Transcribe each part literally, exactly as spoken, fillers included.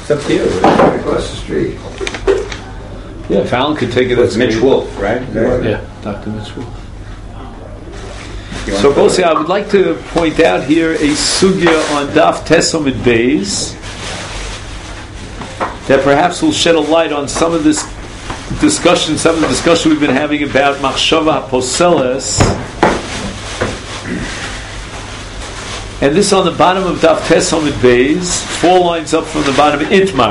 It's up to you. It's right across the street. Yeah, if Alan could take it, that's Mitch great. Wolf, right? Yeah, Doctor Mitch Wolf. So, Bosi, I would like to point out here a sugya on Daf Tesomid Beis that perhaps will shed a light on some of this discussion, some of the discussion we've been having about Machshava HaPoseles. And this on the bottom of Daf Tesomid Beis, four lines up from the bottom of Itmar.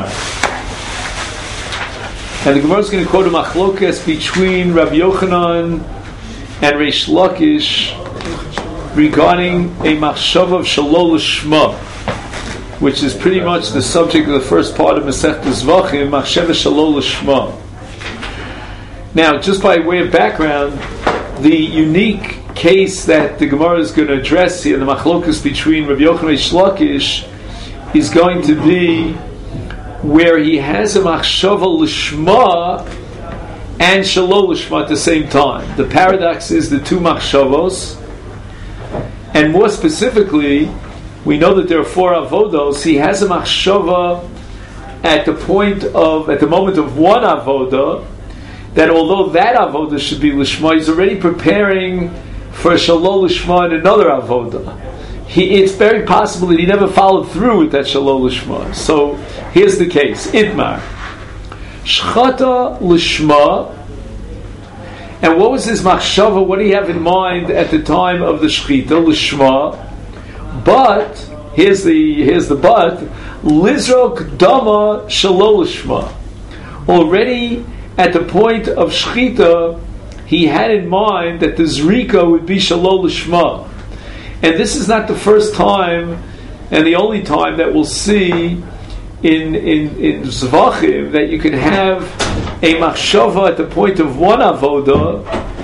And the Gemara is going to quote a machlokas between Rabbi Yochanan and Reish Lakish regarding a machshava of Shalol Lishma, which is pretty much the subject of the first part of Masechtas Zvachim, machshava Shalol Lishma. Now, just by way of background, the unique case that the Gemara is going to address here, the machlokas between Rabbi Yochanan and Reish Lakish, is going to be where he has a machshava Lishma and Shalol Lishma at the same time. The paradox is the two machshavos. And more specifically, we know that there are four avodos. He has a machshava at the point of, at the moment of one avoda, that although that avoda should be lishma, he's already preparing for a shalol lishma in another avoda. He, it's very possible that he never followed through with that shalol lishma. So here's the case: Itmar shchata lishma. And what was his machshava? What did he have in mind at the time of the shchita lishma? But here's the here's the but lizrok dama shalol lishma. Already at the point of shchita, he had in mind that the zrika would be shalol lishma. And this is not the first time and the only time that we'll see in in in Zvachim that you can have a machshava at the point of one avoda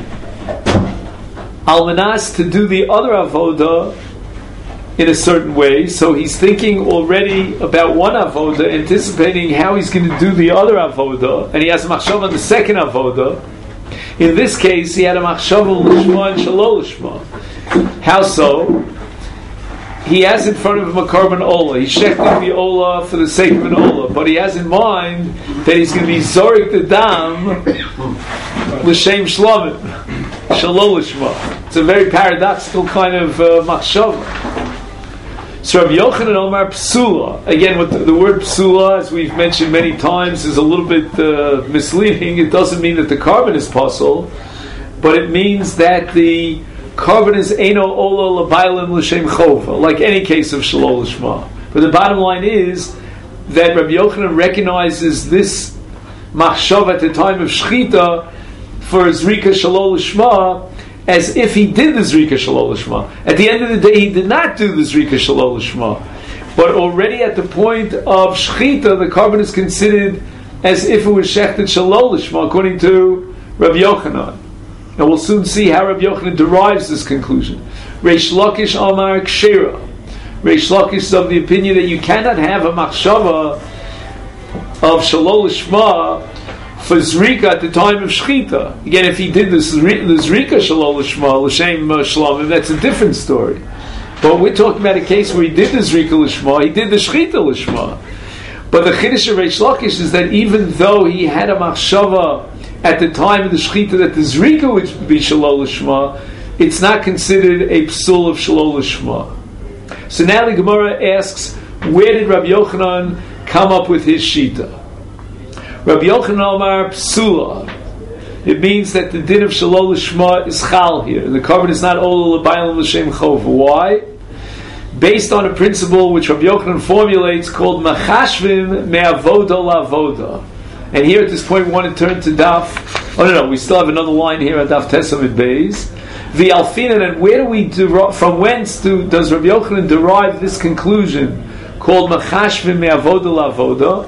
al manas to do the other avoda in a certain way. So he's thinking already about one avoda, anticipating how he's going to do the other avoda, and he has a machshava on the second avoda. In this case, he had a machshava lishma and shalol lishma. How so? He has in front of him a carbon ola. He's shechting the ola for the sake of an ola, but he has in mind that he's going to be zorik the dam l'shem shlamim shalol lishma. It's a very paradoxical kind of uh, machshava. So Rabbi Yochanan Omar Psula. Again, with the, the word Psula, as we've mentioned many times, is a little bit uh, misleading. It doesn't mean that the carbon is pasul, but it means that the carbon is Eino Ola L'Bailim L'Shem Chova, like any case of Shalol Lishma. But the bottom line is that Rabbi Yochanan recognizes this machshav at the time of Shchita for Zrika Shalol Lishma as if he did the Zrika Shalol Lishma. At the end of the day, he did not do the Zrika Shalol Lishma. But already at the point of Shchita, the carbon is considered as if it was Shechted Shalol Lishma, according to Rabbi Yochanan. And we'll soon see how Rabbi Yochanan derives this conclusion. Reish Lakish Amar Kshera. Reish Lakish is of the opinion that you cannot have a machshava of Shalol Lishma for Zrika at the time of Shchita. Again, if he did this, the Zrika Shalol Lishma, L'Shem Shlamim, that's a different story. But we're talking about a case where he did the Zrika Lishma, he did the Shchita Lishma. But the Chiddush of Reish Lakish is that even though he had a machshava at the time of the Shechita that the Zrika would be Shalol Lishma, it's not considered a psul of Shalol Lishma. So now the Gemara asks, where did Rabbi Yochanan come up with his Shita? Rabbi Yochanan Omar Psula. It means that the din of Shalol Lishma is Chal here. The carbon is not Ola L'Bayim L'Shem Chova. Why? Based on a principle which Rabbi Yochanan formulates called Machashvim Me'avoda La'avoda. And here at this point we want to turn to Daf. Oh no, no, we still have another line here at Daf Tesomid Beis. The Alfinan, and where do we derive, from whence do, does Rabbi Yochanan derive this conclusion called Machashvim Me'avoda La'avoda?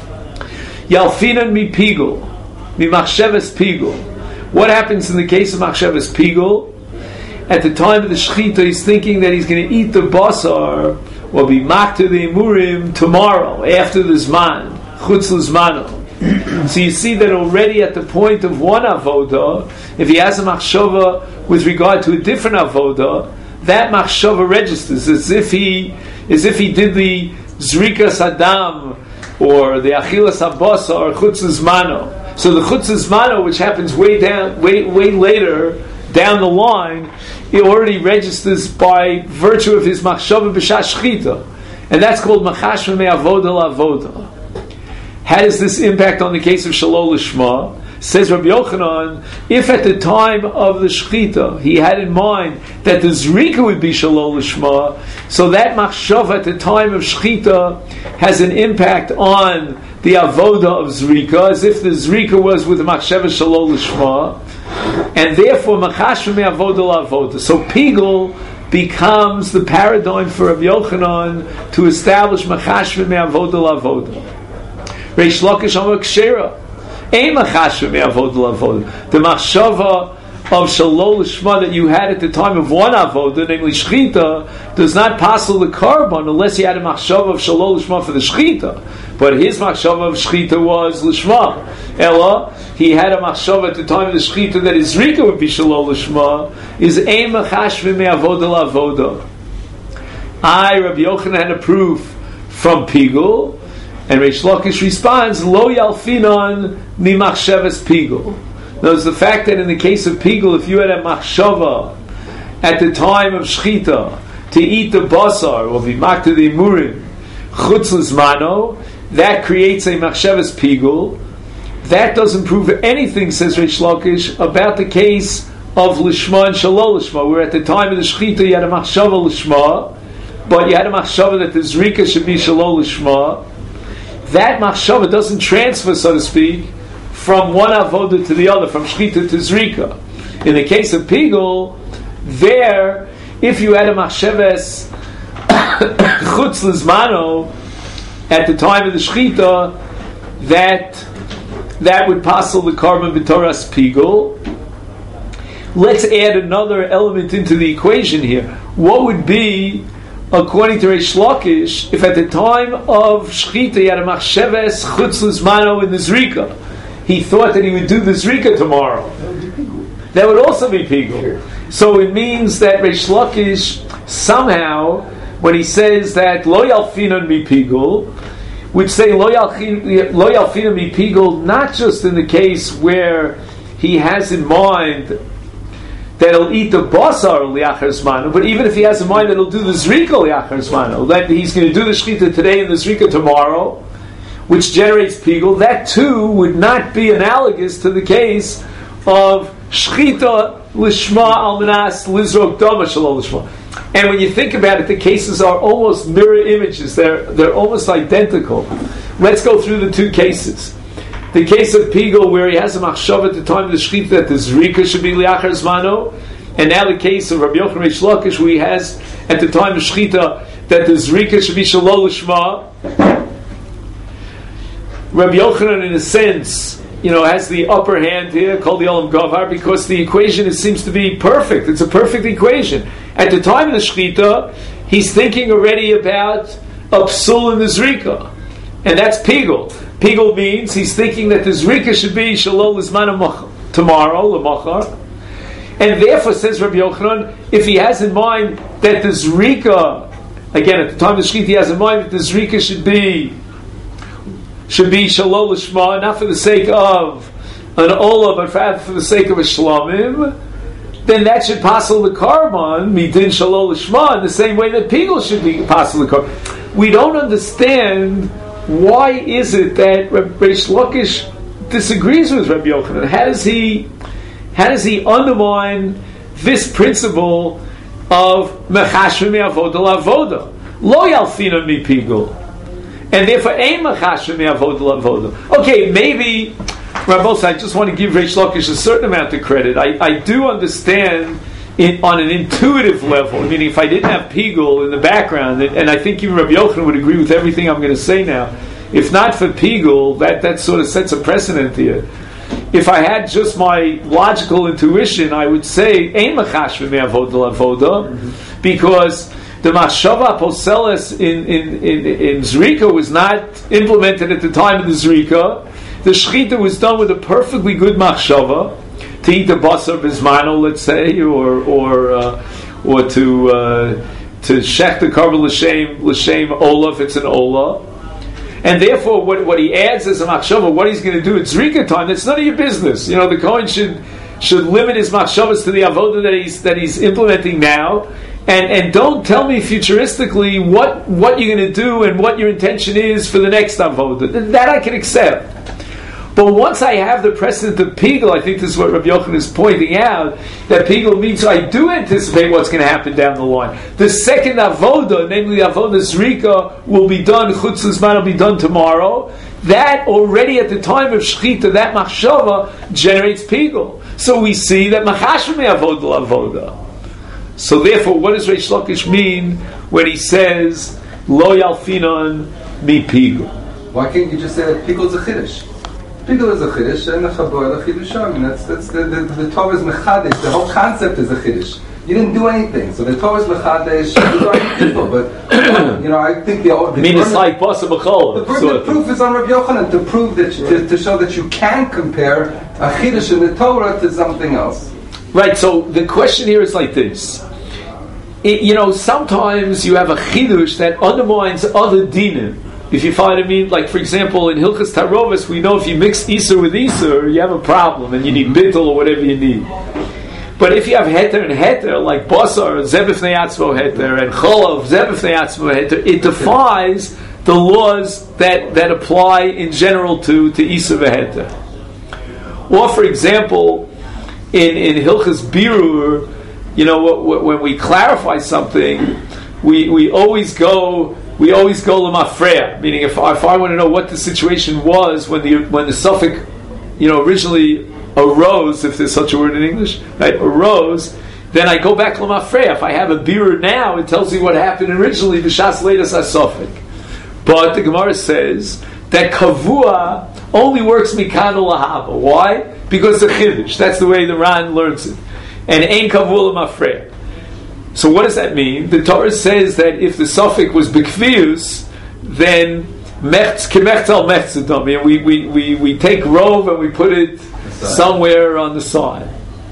Yalfinan mi Pigul, mi Machsheves Pigul. What happens in the case of Machsheves Pigul? At the time of the Shechita, he's thinking that he's going to eat the basar or be makta the imurim tomorrow after the Zman, Chutz L'Zmano. So you see that already at the point of one avoda, if he has a machshava with regard to a different avoda, that machshava registers as if he as if he did the zrika sadam or the achilas habasa or chutzes mano. So the chutzes mano, which happens way down, way way later down the line, it already registers by virtue of his machshava b'shas shchita, and that's called machashva me'avoda la'avoda. How does this impact on the case of shalol lishma? Says Rabbi Yochanan, if at the time of the shchita he had in mind that the zrika would be shalol lishma, so that machshava at the time of shchita has an impact on the avoda of zrika, as if the zrika was with the machshava shalol lishma, and therefore machashva me'avoda la'avoda. So pigul becomes the paradigm for Rabbi Yochanan to establish machashva me'avoda la'avoda. Reish Lakish Amar Kshera. Ein machashva me'avoda la'avoda. The machshava of shalol lishma that you had at the time of one avoda, namely shchita, does not passel the carbon unless he had a machshava of shalol lishma for the shchita. But his machshava of shchita was lishma. Ella, he had a machshava at the time of the shchita that his zrika would be shalol lishma. Is ein machashva me'avoda la'avoda. I, Rabbi Yochanan, had a proof from Pigul. And Reish Lakish responds, Lo yalfinon mi machshavas pigul. Notice the fact that in the case of pigul, if you had a machshava at the time of shchita to eat the basar or v'makta the imurim chutz l'zmano, that creates a machshavas pigul. That doesn't prove anything, says Reish Lakish, about the case of lishma and shalol lishma, where at the time of the shchita you had a machshava lishma, but you had a machshava that the zrika should be shalol lishma. That machshava doesn't transfer, so to speak, from one avoda to the other, from shchita to zrika. In the case of pigul, there, if you had a machshavas chutz l'zmano at the time of the shchita, that that would passel the carbon b'toras pigul. Let's add another element into the equation here. What would be, according to Reish Lakish, if at the time of shchita he had a machsheves chutz l'zmano in the zrika, he thought that he would do the zrika tomorrow, that would also be pigul. So it means that Reish Lakish somehow, when he says that lo yalfinon mi pigul, would say lo yalfinon mi pigul not just in the case where he has in mind that he'll eat the basar liachar zmanu, but even if he has in mind that he'll do the zrika liachar zmanu, that he's going to do the shchita today and the zrika tomorrow, which generates pigul, that too would not be analogous to the case of shchita lishma al manas lizrok dama shalol lishma. And when you think about it, the cases are almost mirror images. They're they're almost identical. Let's go through the two cases. The case of pigul, where he has a machshava at the time of the shchita that the zrika should be liachar zmano, and now the case of Rabbi Yochanan Reish Lakish, where he has at the time of shchita that the zrika should be shalol lishma. Rabbi Yochanan, in a sense, you know, has the upper hand here, called the olam gavar, because the equation it seems to be perfect. It's a perfect equation. At the time of the shchita, he's thinking already about a psul in the zrika, and that's pigul. Pigul means he's thinking that the zrika should be shalol lizman tomorrow, l'machar, and therefore, says Rabbi Yochanan, if he has in mind that the zrika, again at the time of the shchita, he has in mind that the zrika should be should be shalol lishma, not for the sake of an olah, but rather for the sake of a shlamim, then that should passel the carbon midin shalol lishma in the same way that pigul should be passel the carbon. We don't understand. Why is it that Reish Lakish disagrees with Rabbi Yochanan? How does he, how does he undermine this principle of mechashva me'avoda la'avoda? Lo yalfinon mi pigul, and therefore ein mechashva me'avoda la'avoda. Okay, maybe, Rabbos, I just want to give Reish Lakish a certain amount of credit. I, I do understand it on an intuitive level. I mean, if I didn't have pigul in the background, and I think even Rabbi Yochanan would agree with everything I'm going to say now, if not for pigul, that, that sort of sets a precedent here. If I had just my logical intuition, I would say ein machashva me'avoda la'avoda, because the machshava poseles in, in, in, in zrika was not implemented at the time of the zrika. The shchita was done with a perfectly good machshava, to eat the basar bizmano, let's say, or or uh, or to uh, to shech the carbon l'shem l'shem olah if it's an olah, And therefore, what, what he adds as a machshava, what he's going to do at Zrika time, that's none of your business. You know, the Kohen should should limit his machshavas to the avodah that he's that he's implementing now, and and don't tell me futuristically what what you're going to do and what your intention is for the next avodah. That I can accept. But once I have the precedent of Pigel, I think this is what Rabbi Yochanan is pointing out, that Pigel means I do anticipate what's going to happen down the line. The second avoda, namely the avoda Zrika, will be done, Chutz Zman will be done tomorrow. That already at the time of Shechita, that machshava generates Pigel. So we see that Machashva me avoda avoda. So therefore, what does Reish Lakish mean when he says, Lo yalfinon mi Pigel? Why can't you just say that Pigel is a Chiddush? Pigel is a Chiddush, and a Chabor is a Chiddush. I mean, that's, that's the, the, the Torah is Mechadish, the whole concept is a Chiddush. You didn't do anything, so the Torah is Mechadish, you are people, but, you know, I think the... the mean, it's like Basa B'chol. The, proof, the proof is on Rabbi Yochanan, to prove that, you, to, to show that you can compare a Chiddush in the Torah to something else. Right, so the question here is like this. It, you know, sometimes you have a Chiddush that undermines other dinim. If you find what I mean, like for example, in Hilchas Tarovis, we know if you mix Isur with Isur, you have a problem, and you need bittul or whatever you need. But if you have heter and heter, like Basar, Zebifnei Atzmo heter, and Cholav, Zebifnei Atzmo heter, it defies the laws that, that apply in general to, to Isur v'heter. Or for example, in, in Hilchas Birur, you know, w- w- when we clarify something, we, we always go... We always go lemafreya, meaning if, if I want to know what the situation was when the when the suffix, you know, originally arose, if there's such a word in English, right, arose, then I go back lemafreya. If I have a birur now, it tells me what happened originally, b'shas leidas hasofik. But the Gemara says that kavua only works mikano lahava. Why? Because the chiddush. That's the way the Ran learns it. And ein kavua lemafreya. So what does that mean? The Torah says that if the suffix was bekvius, then mechz kemechzal mechzadam, and we, we, we, we take rov and we put it somewhere on the side.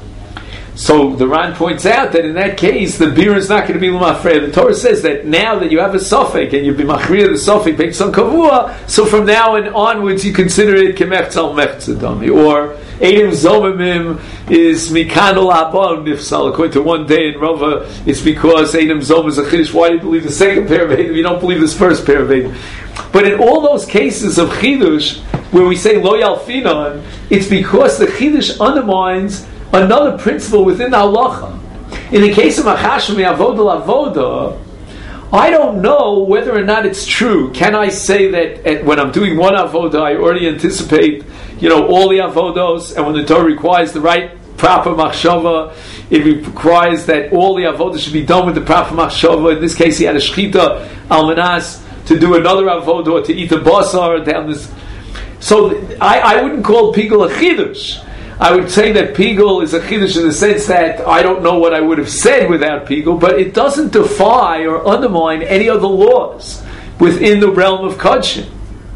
So the Ran points out that in that case the beer is not going to be l'mafreya. The Torah says that now that you have a suffix and you've been machriya the suffix based on kavua, so from now and onwards you consider it kemechzal mechzadam, or Eidim Zomimim is Mikanol Abon Nifsal. According to one day in Rava, it's because Eidim Zom is a Chiddush. Why do you believe the second pair of Eidim? You don't believe this first pair of Eidim. But in all those cases of Chiddush, where we say Lo Yalfinon, it's because the Chiddush undermines another principle within the halacha. In the case of Machashmi Avodah Avodah, I don't know whether or not it's true. Can I say that at, when I'm doing one avodah, I already anticipate, you know, all the avodos, and when the Torah requires the right proper machshava, it requires that all the avodah should be done with the proper machshava. In this case, he had a shechita almanas to do another avodah, or to eat a basar down this. So I, I wouldn't call Pigel a chidush. I would say that Pigel is a chiddush in the sense that I don't know what I would have said without Pigel, but it doesn't defy or undermine any of the laws within the realm of Kodshin.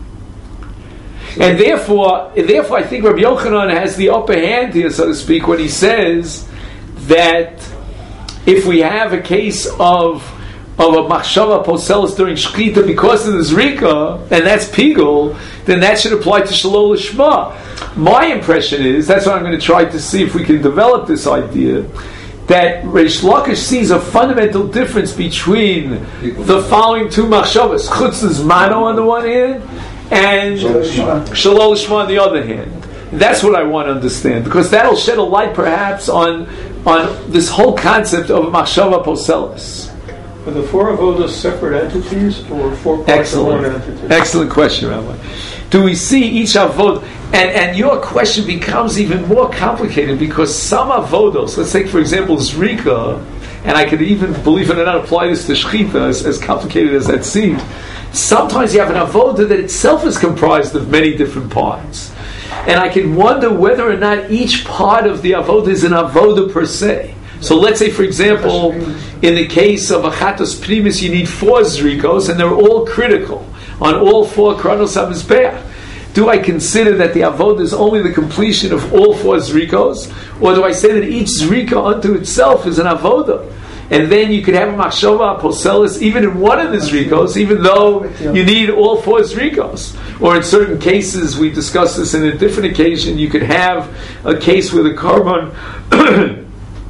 And therefore, therefore, I think Rabbi Yochanan has the upper hand here, so to speak, when he says that if we have a case of of a machshava poselis during shechita because of the zrika, and that's pigul, then that should apply to shalol lishma. My impression is, that's what I'm going to try to see if we can develop this idea, that Reish Lakish sees a fundamental difference between the following two machshavas, chutz zmano on the one hand, and shalol lishma on the other hand. That's what I want to understand, because that'll shed a light perhaps on on this whole concept of machshava poselis. Are the four avodas separate entities or four parts Excellent. of one entity? Excellent question, Rabbi. Do we see each avod? And, and your question becomes even more complicated because some avodos, let's take for example Zrika, and I could even, believe it or not, apply this to Shechita, as, as complicated as that seems. Sometimes you have an avoda that itself is comprised of many different parts. And I can wonder whether or not each part of the avoda is an avoda per se. So let's say, for example, in the case of Achatos Primus, you need four Zrikos, and they're all critical on all four Kronos HaMizbeach. Do I consider that the Avodah is only the completion of all four Zrikos? Or do I say that each Zrika unto itself is an Avodah? and then you could have a machshava aposelis even in one of the zrikos, even though you need all four zrikos. Or in certain cases, we discussed this in a different occasion, you could have a case where the korban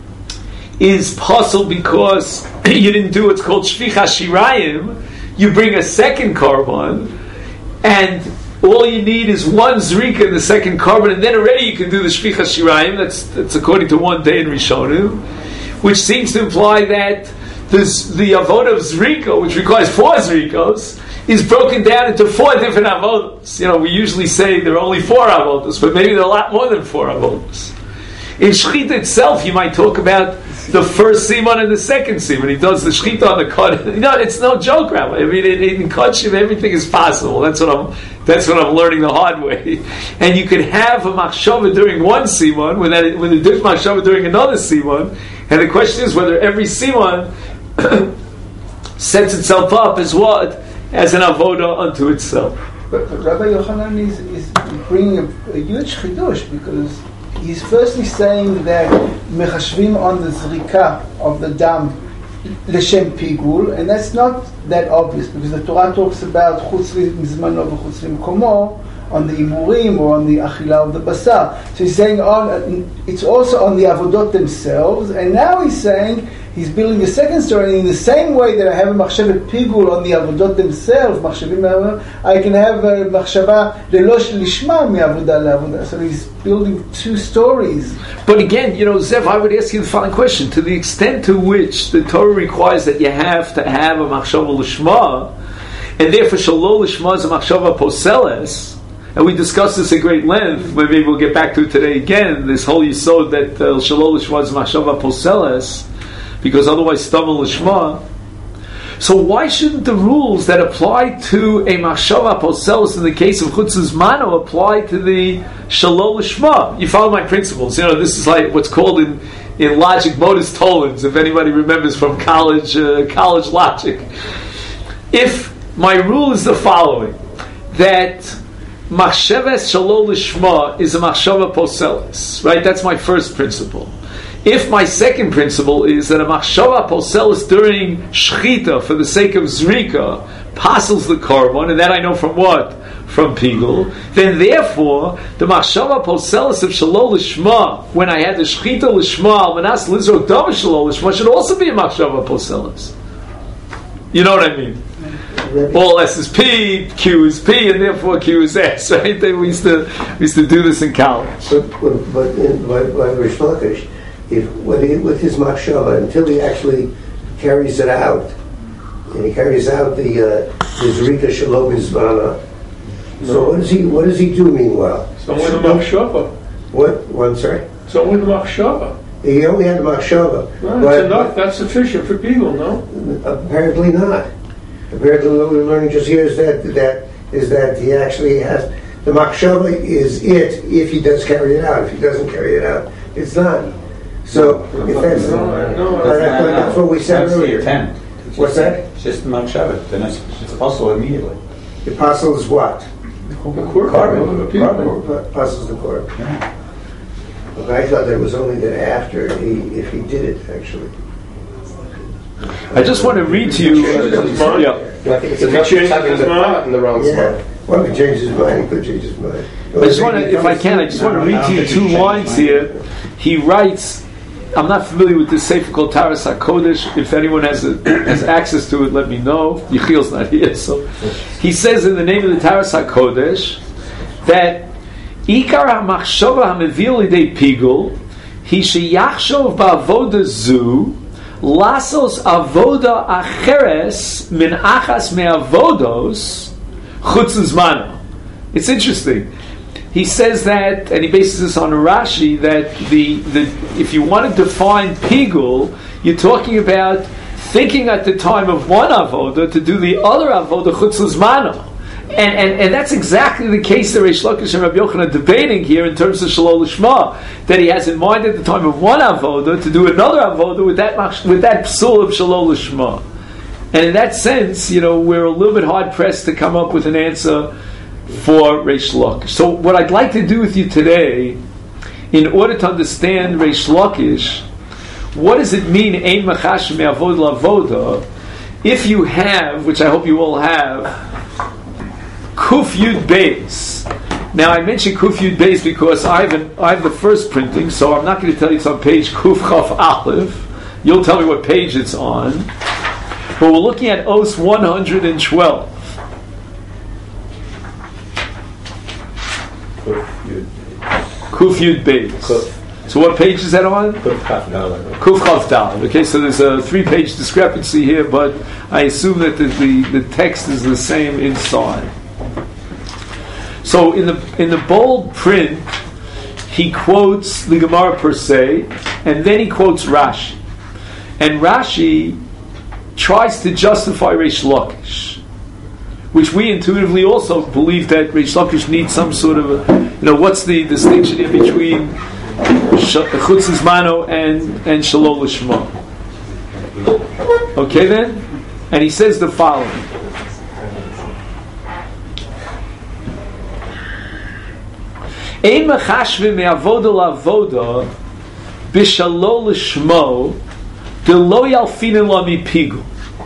is puzzled because you didn't do what's called shvicha shirayim. You bring a second korban, and all you need is one zrika in the second korban, and then already you can do the shvicha shirayim. That's that's according to one day in Rishonim, which seems to imply that this, the avodah of zrika, which requires four zrikos, is broken down into four different avodas. You know, we usually say there are only four avodas, but maybe there are a lot more than four avodas. In shechita itself, you might talk about the first simon and the second simon. He does the shechita on the cut. You know, it's no joke, Rabbi. I mean, in, in Kodshim, everything is possible. That's what I'm. That's what I'm learning the hard way. And you could have a machshava during one simon, with that, with a different machshava during another simon. And the question is whether every simon sets itself up as what, as an avoda unto itself. But, but Rabbi Yochanan is, is bringing a, a huge chidush, because he's firstly saying that mechashvim on the zrika of the dam l'shem pigul, and that's not that obvious, because the Torah talks about chutz mizmano v'chutz mikomo on the imurim or on the achila of the basar. So he's saying on, it's also on the avodot themselves, and now he's saying he's building a second story in the same way that I have a machshavet pigul on the avodot themselves. Machshavim, I can have a machshava lelosh lishma mi avodah leavodah. So he's building two stories. But again, you know, Zev, I would ask you the following question: to the extent to which the Torah requires that you have to have a machshava lishma, and therefore shalol lishma is a machshava poseles. And we discussed this at great length. Maybe we'll get back to it today again. This whole yisod that shalol lishma is machshava poseles, because otherwise stumble lishma. So why shouldn't the rules that apply to a machshava poseles in the case of chutzes mano apply to the shalol lishma? You follow my principles. You know, this is like what's called in, in logic modus tollens, if anybody remembers from college uh, college logic. If my rule is the following, that machsheves shalol lishma is a machshava poseles, right? That's my first principle. If my second principle is that a machshava poseles during shechita for the sake of zrika passes the korban, and that I know from what? From pigul, then therefore the machshava poseles of shalol lishma, when I had the shechita lishma al manas lizrok dam shalol lishma, should also be a machshava poseles. You know what I mean? All S is P, Q is P, and therefore Q is S, right? We used to we used to do this in college. But but, but in, by, by Rish Lakish, if when he, with his machshava, until he actually carries it out, and he carries out the uh, the zrika shalom izvana. So what does he what does he do meanwhile? So with the machshava. What? One sorry. So with the machshava. He only had the machshava. No, that's enough. That's sufficient for people, no? Apparently not. Apparently, what we're learning just here is that that is that he actually has the machshava is it if he does carry it out. If he doesn't carry it out, it's not. So if that's no, no, that's, that's, that's what we said That's earlier. the intent. It's What's just, that? It's just the machshava. Then it's, it's possible immediately. The apostle is what? The korban. Korban. The people. The apostle is the korban. Yeah. But I thought that it was only that after he if he did it actually. I just want to read to you. Yeah. I think it's enough to having the thought in the wrong Yeah. spot. Well, if he changes his mind, he could change his mind. I just want to, if I can, I just want to read to you two lines here. He writes. I'm not familiar with this sefer called Taras HaKodesh. If anyone has a, has access to it, let me know. Yechiel's not here, so he says in the name of the Taras HaKodesh that Ikar HaMachshava HaMevil Lidei Pigul He Sheyachshov Ba'avoda Zu Lasos Avoda Acheres Min Achas Me'avodos Chutz Zmano. It's interesting. He says that, and he bases this on Rashi, that the, the if you want to define pigul, you're talking about thinking at the time of one avoda to do the other avoda chutz l'zmano. And, and and that's exactly the case that Reish Lakish and Rabbi Yochanan are debating here in terms of shalol lishma, that he has in mind at the time of one avoda to do another avoda with that with that psul of shalol lishma. And in that sense, you know, we're a little bit hard pressed to come up with an answer for Reish Lakish. So what I'd like to do with you today, in order to understand Reish Lakish, what does it mean, ein machashim me'avoda la'avoda, if you have, which I hope you all have, Kuf Yud Beis. Now I mentioned Kuf Yud Beis because I have, an, I have the first printing, so I'm not going to tell you it's on page Kuf Chaf Aleph. You'll tell me what page it's on. But we're looking at Os one hundred twelve. Kuf Yud Beis. So what page is that on? Kuf Chaf Daled. Okay, so there's a three-page discrepancy here, but I assume that the, the, the text is the same inside. So in the in the bold print, he quotes the Gemara per se, and then he quotes Rashi. And Rashi tries to justify Reish Lakish, which we intuitively also believe that Reish Lakish needs some sort of a, you know, what's the distinction in between Chutz Zmano and and Shalol Lishma? Okay then, and he says the following: Ein mechashvim me'avoda la'avoda b'shalol lishmo de'lo yalfinin la mipigul.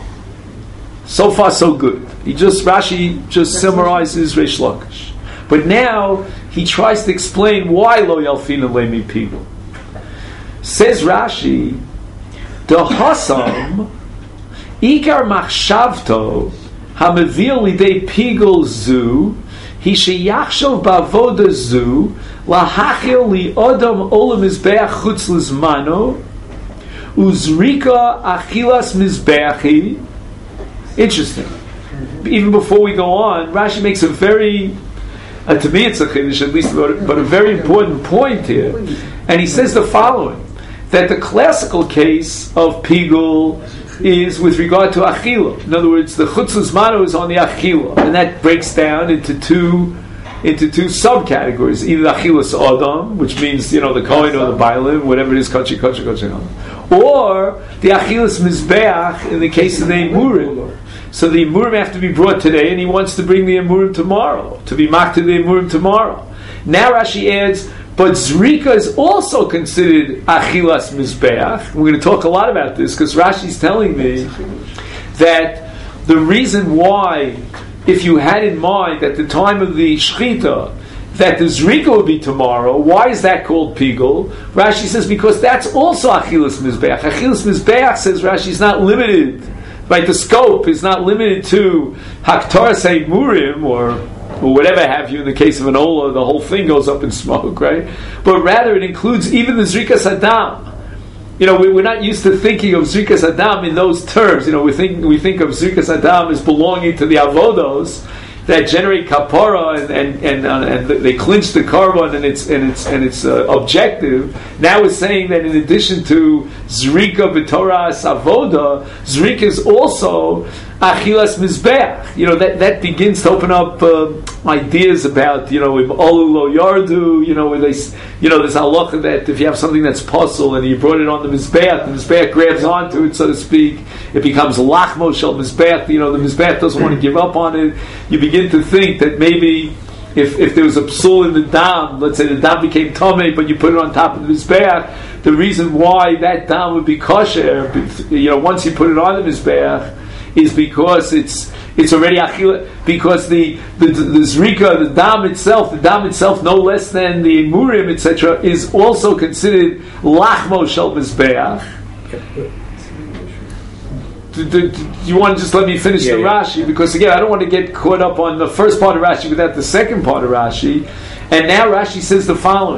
So far, so good. He just Rashi just summarizes Reish Lakish, but now he tries to explain why lo yalfinin la mipigul. Says Rashi, the hasam ikar machshavto hamevil lidei pigul zu. He sheyachshov ba'avoda zu lahachil li odom olam mizbeach chutz lizmano uzrika achilas mizbeachi. Interesting. Even before we go on, Rashi makes a very, uh, to me it's a chiddush at least, but a very important point here, and he says the following: that the classical case of pigul is with regard to achila. In other words, the chutz lizmano is on the achila, and that breaks down into two into two subcategories: either achilas adam, which means, you know, the kohen or the bailim, whatever it is, kachi kachi kachi, or the achilas mizbeach in the case of the imurim. So the imurim have to be brought today, and he wants to bring the imurim tomorrow, to be maked to the imurim tomorrow. Now Rashi adds, but zrika is also considered achilas mizbeach. We're going to talk a lot about this because Rashi's telling me that the reason why, if you had in mind at the time of the shechita that the zrika would be tomorrow, why is that called pigul? Rashi says because that's also achilas mizbeach. Achilas mizbeach, says Rashi, is not limited. Right, the scope is not limited to haktaras murim or or whatever have you. In the case of an ola, the whole thing goes up in smoke, right? But rather, it includes even the zrikas adam. You know, we, we're not used to thinking of zrikas adam in those terms. You know, we think we think of zrikas adam as belonging to the avodos that generate kapara and and and, uh, and they clinch the carbon and it's and it's and it's uh, objective. Now we're saying that in addition to zrika b'toras avoda, zrika is also achilas mizbeach. You know, that, that begins to open up uh, ideas about, you know, im olu lo yardu. You know, where they, you know, there's halacha that if you have something that's puzzle and you brought it on the mizbeach, the mizbeach grabs onto it, so to speak, it becomes lachmo shel mizbeach. You know, the mizbeach doesn't want to give up on it. You begin to think that maybe if if there was a psul in the dam, let's say the dam became tamei, but you put it on top of the mizbeach, the reason why that dam would be kosher, you know, once you put it on the mizbeach, is because it's it's already achila, because the the, the zrika, the dam itself, the dam itself, no less than the murim, et cetera, is also considered lachmo shel mizbeach. Do, do, do you want to just let me finish yeah, the yeah. Rashi? Because again, I don't want to get caught up on the first part of Rashi without the second part of Rashi. And now Rashi says the following: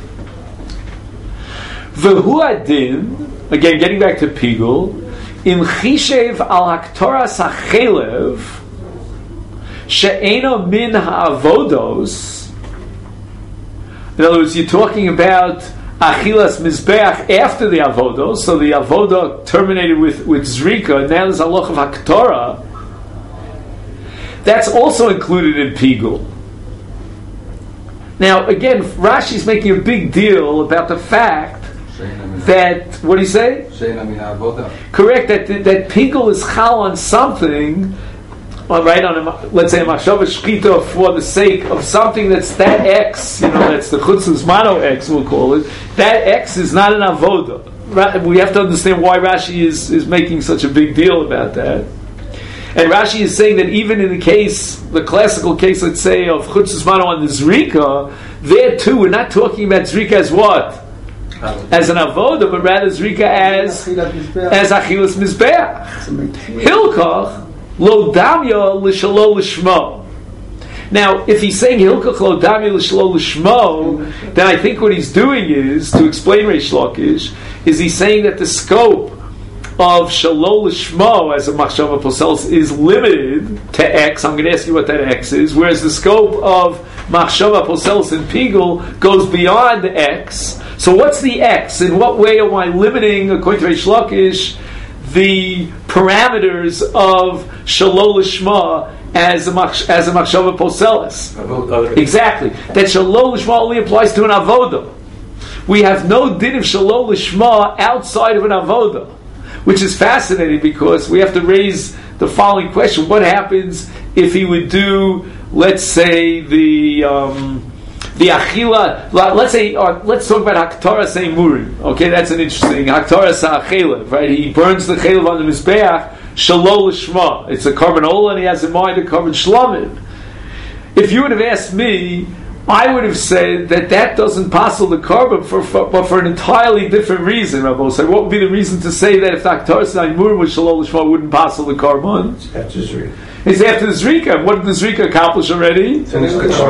V'hu adin, again, getting back to pigul. In chishev al haktoras hachelev she'eno min ha'avodos. In other words, you're talking about achilas mizbeach after the avodos. So the avoda terminated with, with zrika, and now there's a loch of haktorah. That's also included in pigul. Now, again, Rashi's making a big deal about the fact that, what do you say? Correct, that that pigul is chal on something, on, right, on a, let's say a machshava shkita for the sake of something that's that X, you know, that's the chutz lizmano X, we'll call it. That X is not an avoda. we have to understand why Rashi is, is making such a big deal about that. And Rashi is saying that even in the case, the classical case, let's say, of Chutzos Mano on the Zrika, there too, we're not talking about Zrika as what? As an avoda, but rather Zrika as as Achilas Mizbeach. Hilkach lo damya l'shalo l'shmo. Now, if he's saying Hilkach lo damya l'shalo l'shmo, then I think what he's doing is, to explain Reish Lakish, is he's saying that the scope of Shalol Lishmo as a Machshava Poselos is limited to X. I'm going to ask you what that X is. Whereas the scope of Machshava Poselos and Pigul goes beyond X. So what's the X? In what way am I limiting, according to Reish Lakish, the parameters of Shalol Lishma as a mach, as a Machshava Poselos? Exactly. That Shalol Lishma only applies to an Avodah. We have no din of Shalol Lishma outside of an Avodah. Which is fascinating because we have to raise the following question: what happens if he would do, let's say, the um, the achila? Let's say, or let's talk about Haktorah Seimurim. Okay, that's an interesting Haktorah Sa'achelev, right? He burns the chelev on the mizbeach Shalol Lishma. It's a carbon ola, and he has in mind a carbon shlamim. If you would have asked me, I would have said that that doesn't passel the carbon, for, for, but for an entirely different reason, Rabbi. So what would be the reason to say that if the Haktorah Seimurim with Shalol Lishma wouldn't passel the carbon? It's after Zrika. It's after the Zrika. What did the Zrika accomplish already? It's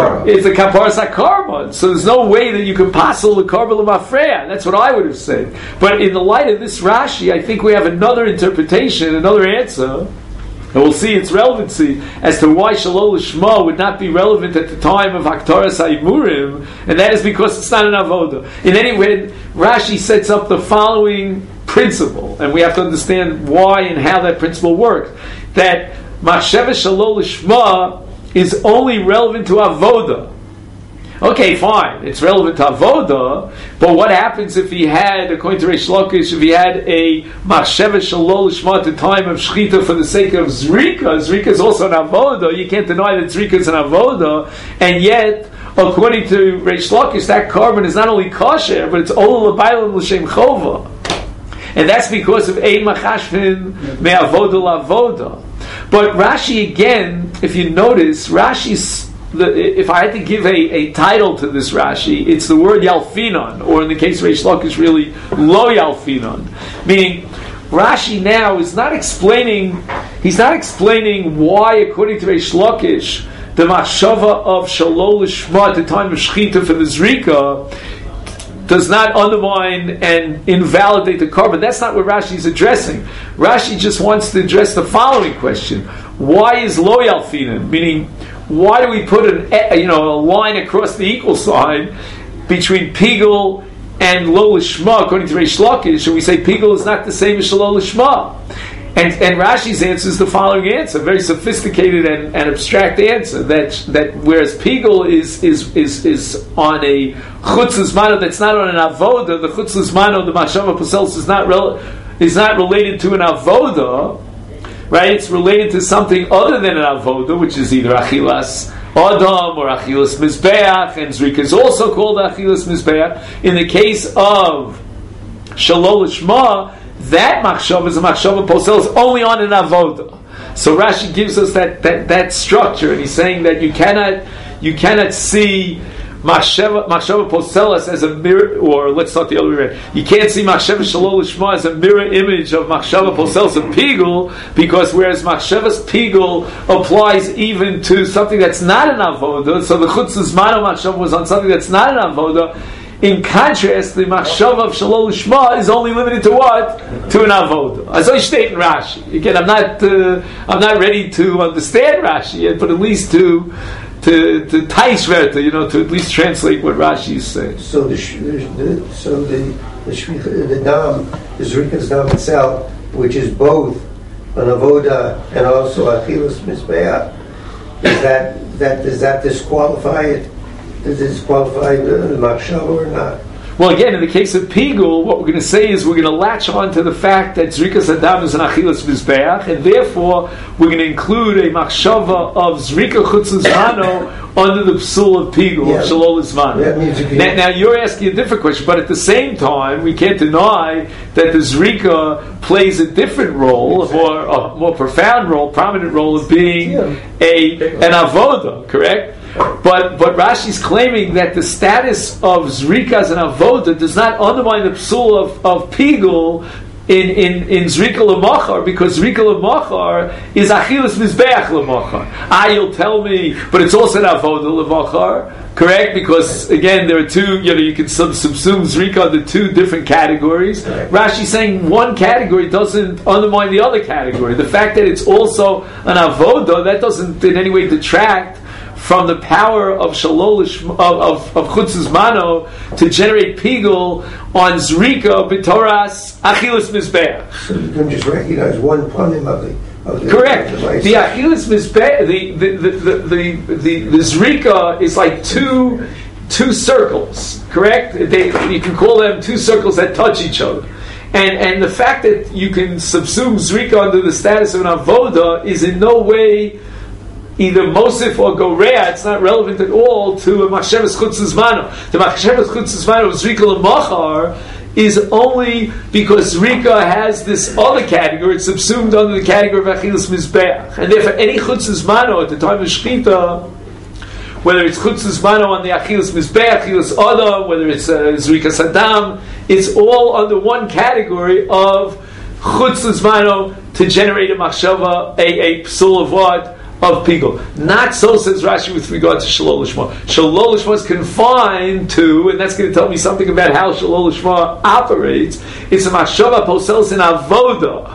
a Kaparas HaKarbon. So there's no way that you can passel the carbon of Afreya. That's what I would have said. But in the light of this Rashi, I think we have another interpretation, another answer. And we'll see its relevancy as to why Shalol Lishma would not be relevant at the time of Haktorah Seimurim, and that is because it's not an avoda. In any way, Rashi sets up the following principle, and we have to understand why and how that principle works. That Machshava Shalol Lishma is only relevant to avoda. Okay, fine, it's relevant to avoda, but what happens if he had, according to Reish Lakish, if he had a machsheva shalol lishma at the time of shchita for the sake of zrika? Zrika is also an avoda. You can't deny that zrika is an avoda, and yet, according to Reish Lakish, that carbon is not only kosher, but it's ola l'baylam l'shem chova, and that's because of ein machashvin me'avoda la'avoda. But Rashi again, if you notice, Rashi's The, if I had to give a, a title to this Rashi, it's the word Yalfinon, or in the case of Reish Lakish, really Lo Yalfinon. Meaning, Rashi now is not explaining, he's not explaining why, according to Reish Lakish, the machshava of Shalol Lishma at the time of Shechita for the Zrika does not undermine and invalidate the carbon. That's not what Rashi is addressing. Rashi just wants to address the following question: why is Lo Yalfinon? Meaning, why do we put an, you know, a line across the equal sign between Pigul and Lo Lishma, according to Reish Lakish, and we say Pigul is not the same as Shalol Lishma? And, and Rashi's answer is the following answer, a very sophisticated and, and abstract answer, that that whereas Pigul is is is, is on a Chutzos Mano that's not on an Avoda, the Chutzos Mano, the Machshava Poselos, is not rel- is not related to an Avoda. Right, it's related to something other than an avoda, which is either achilas adam or achilas mizbeach, and zrika is also called achilas mizbeach. In the case of Shalol Lishma, that machshava is a machshava poselos only on an avoda. So Rashi gives us that, that that structure, and he's saying that you cannot you cannot see Machshava Poselos as a mirror, or let's start the other way around. You can't see Machshava Shalol Lishma as a mirror image of Machshava Poselos of Pigul, because whereas Machshava's Pigul applies even to something that's not an Avoda, so the Chutzos Mano Machshava was on something that's not an Avoda. In contrast, the Machshava of Shalol Lishma is only limited to what? To an Avoda. As I state in Rashi. Again, I'm not uh, I'm not ready to understand Rashi yet, but at least to to to taishverta, you know, to at least translate what Rashi is saying. So the, the so the the, shricha, the dam, the zrika's dam itself, which is both an avoda and also achilas mizbeach, is that that does that disqualify it? Does it disqualify the machshava or not? Well, again, in the case of Pigul, what we're going to say is we're going to latch on to the fact that Zrikas Adam is an Achilas Mizbeach, and therefore we're going to include a machshava of Zrika Chutzos Mano under the psul of pigul, Yeah. shalol isman. That means you can- Now, now you're asking a different question, but at the same time, we can't deny that the zrika plays a different role, a more, a more profound role, prominent role of being a an avoda, correct? But but Rashi's claiming that the status of zrika as an avoda does not undermine the psul of, of pigul in in in zrika l'machar, because zrika l'machar is achilas mizbeach l'machar. Ah, you'll tell me, but it's also an avoda l'machar, correct? Because again, there are two. You know, you can sub- subsume zrika into two different categories. Rashi's saying one category doesn't undermine the other category. The fact that it's also an avoda, that doesn't in any way detract from the power of shalolish of of, of chutzes mano to generate pigul on zrika b'toras achilas mizbeach. So you can just recognize one panim of the of the Correct. of The achilas mizbeach, the the the the the, the, the zrika is like two two circles. Correct. They, you can call them two circles that touch each other. And and the fact that you can subsume zrika under the status of an avoda is in no way either Mosif or Gorea. It's not relevant at all to a Machshavas Chutzes Mano. The Machshavas Chutzes Mano of Zrika L'Machar is only because Zrika has this other category. It's subsumed under the category of Achilas Mizbeach. And therefore any Chutzes Mano at the time of Shechita, whether it's Chutzes Mano on the Achilas Mizbeach, Achilas Adam, whether it's uh, Zrika Saddam, it's all under one category of Chutzes Mano to generate a Machshava, a, a Psul of what? Of pigul. Not so, says Rashi, with regard to Shalol Lishma. Shalol Lishma is confined to, and that's going to tell me something about how Shalol Lishma operates. It's a machshava posels in avoda.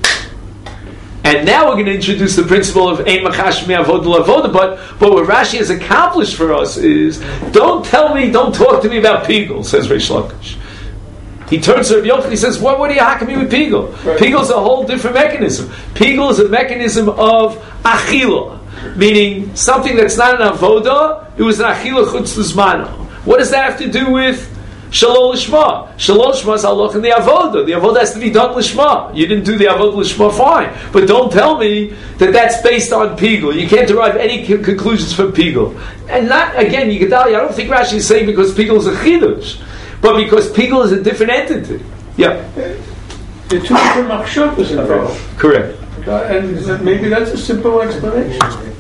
And now we're going to introduce the principle of ein machash mi avoda l'avoda. But but what Rashi has accomplished for us is, don't tell me, don't talk to me about pigul, says Reish Lakish. He turns to Rabbi Yochanan, he says, what, what are you hacking me with pigul? Right. Pigul is a whole different mechanism. Pigul is a mechanism of achila, meaning something that's not an avoda, it was an achila chutz l'zmano. What does that have to do with shalol lishma? Shalol lishma is halach in the avoda. The avoda has to be done lishma. You didn't do the avoda lishma, fine. But don't tell me that that's based on pigul. You can't derive any c- conclusions from pigul. And not, again, you can tell, I don't think Rashi is saying because pigul is a chidush, but because pigul is a different entity. Yeah. The two different machshavas involved. Correct. Uh, and maybe that's a simple explanation.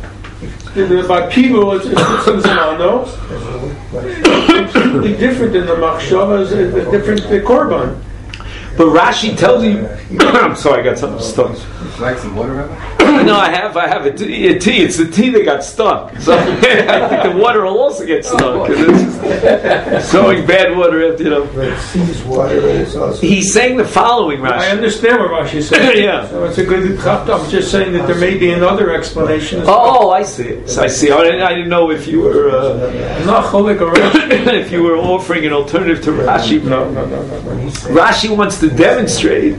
By pigul, it's it's mano. It's completely different than the machshavas, a different the korban. But Rashi tells you. I'm sorry, I got something stuck. Would you like some water, Rabbi? No, I have. I have a tea, a tea. It's the tea that got stuck. So I think the water will also get stuck. It's throwing bad water after, you know. It sees water and it's also. He's saying the following, Rashi. I understand what Rashi says. Yeah. So it's a good chapter. I'm just saying that there may be another explanation. As Oh, well. oh, I see. So I see. I didn't, I didn't know if you were uh, I'm not cholik or Rashi. if you were offering an alternative to Rashi. No, no, no, no, no. Rashi wants to demonstrate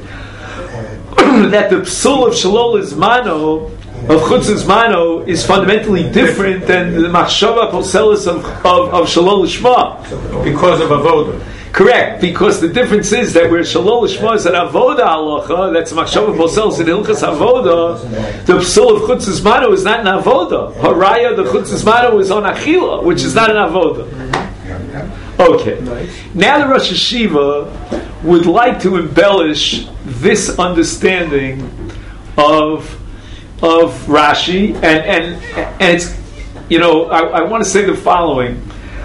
that the psul of shalol izmano, of chutz izmano, is fundamentally different than the machshava poselis of, of, of shalol lishma. Because of avoda. Correct, because the difference is that where shalol lishma is an avoda halacha, that's machshava poselis in hilchas avoda, the psul of chutz izmano is not an avoda. Haraya, the chutz izmano is on achila, which is not an avoda. Okay. Now the Rosh Hashiva would like to embellish this understanding of of Rashi, and and and it's, you know, I, I want to say the following: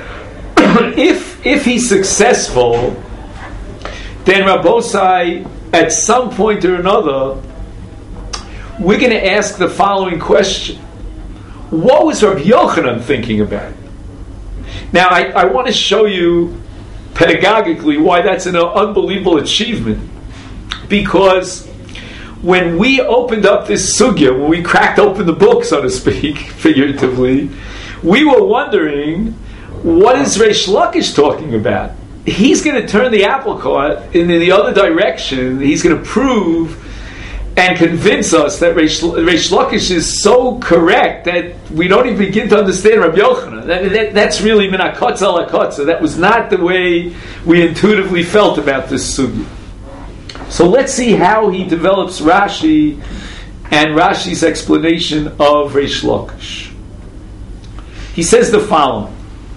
if if he's successful, then Rabbosai, at some point or another, we're going to ask the following question: what was Rabbi Yochanan thinking about? Now, I, I want to show you pedagogically why that's an unbelievable achievement. Because when we opened up this sugya, when we cracked open the book, so to speak, figuratively, we were wondering, what is Reish Lakish talking about? He's going to turn the apple cart in the other direction. He's going to prove and convince us that Reish, Reish Lakish is so correct that we don't even begin to understand Rabbi Yochanan. That, that, that's really min hakotza la kotza. That was not the way we intuitively felt about this sugi. So let's see how he develops Rashi and Rashi's explanation of Reish Lakish. He says the following,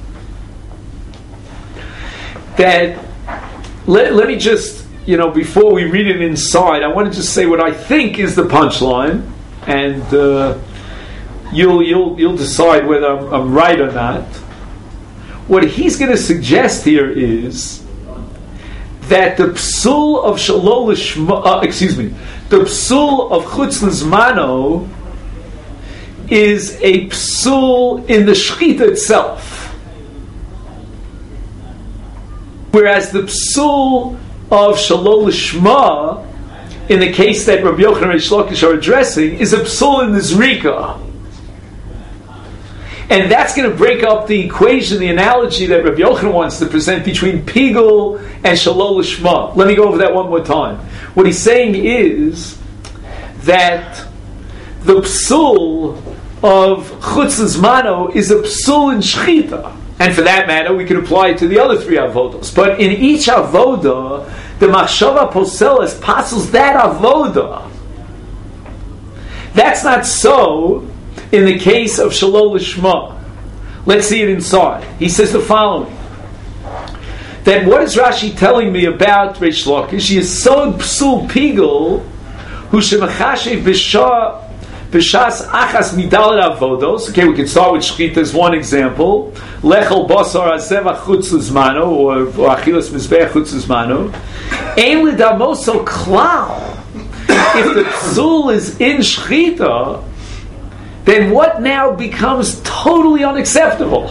that let, let me just, you know, before we read it inside, I want to just say what I think is the punchline, and uh, you'll you'll you'll decide whether I'm, I'm right or not. What he's going to suggest here is that the psul of shalol lishma, uh, excuse me, the psul of chutz lizmano is a psul in the shechita itself, whereas the psul of shalol lishma, in the case that Rabbi Yochanan and Reish Lakish are addressing, is a psul in the zrika. And that's going to break up the equation, the analogy that Rabbi Yochanan wants to present between pigul and shalol lishma. Let me go over that one more time. What he's saying is that the psul of chutz lizmano is a psul in shechita. And for that matter, we can apply it to the other three avodas. But in each avoda, the machshava poseles passes that avoda. That's not so in the case of shalol lishma. Let's see it inside. He says the following, that what is Rashi telling me about Reish Lakish? He is so psul pigul hu shemachashev b'shah b'shas achas midalet avodos. Okay, we can start with shechita as one example. Lechel basar azeva chutz lizmano, or, or achilas mizbeach chutz lizmano. Ein lidamoso klal. If the psul is in shechita, then what now becomes totally unacceptable?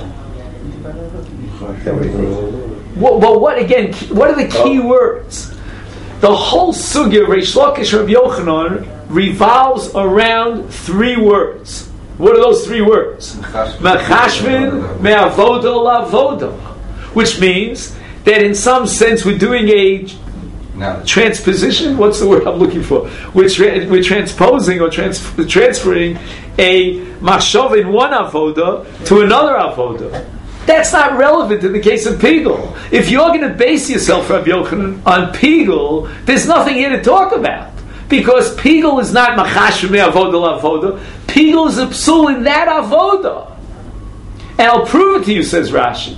Well, well, what again? What are the key words? The whole sugya of Reish Lakish Rabbi Yochanan revolves around three words. What are those three words? Machashvin me'avoda la'avoda, which means that in some sense we're doing a transposition. What's the word I'm looking for? We're, tra- we're transposing or trans- transferring a machshava in one avoda to another avoda. That's not relevant in the case of pigul. If you're going to base yourself, Rabbi Yochanan, on pigul, there's nothing here to talk about, because pigul is not machashvin me'avoda la'avoda. Pigul is a psul in that avoda, and I'll prove it to you, says Rashi,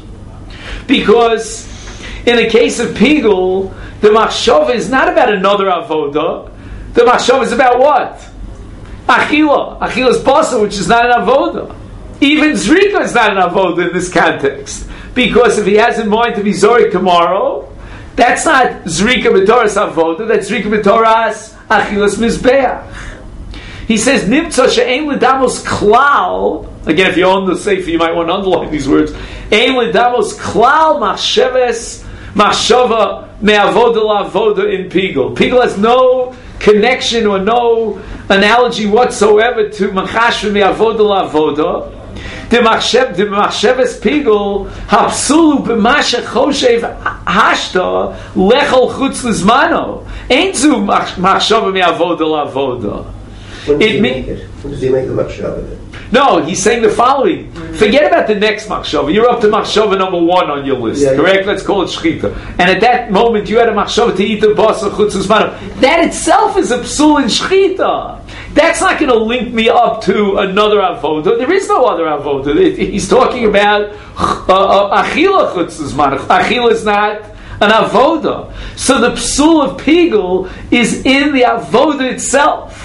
because in the case of pigul, the machshava is not about another avoda. The machshava is about what? Achila. Achila is basar, which is not an avoda. Even zrika is not an avoda in this context, because if he has in mind to be zorik tomorrow, that's not zrika b'toras avoda. That's zrika b'toras achilas mizbeach. He says nimtza she'ein l'damos klal. Again, if you own the sefer, you might want to underline these words. Ein l'damos klal machsheves machshava me'avoda la'avoda in pigul. Pigul has no connection or no analogy whatsoever to machashva me'avoda la'avoda. The machsheves pigul hapsulu b'masha choshev hashta lechol chutz lizmano. Ain't zu machshava me'avoda la'avoda. When does, he make it? When does he make the machshava then? No, he's saying the following. Forget about the next machshava. You're up to machshava number one on your list, yeah, correct? Yeah. Let's call it shechita. And at that moment, you had a machshava to eat the basar chutz lizmano. That itself is a psul in shechita. That's not going to link me up to another avoda. There is no other avoda. It, he's talking about uh, achila chutz lizmano. Achila is not an avoda. So the psul of pigul is in the avoda itself.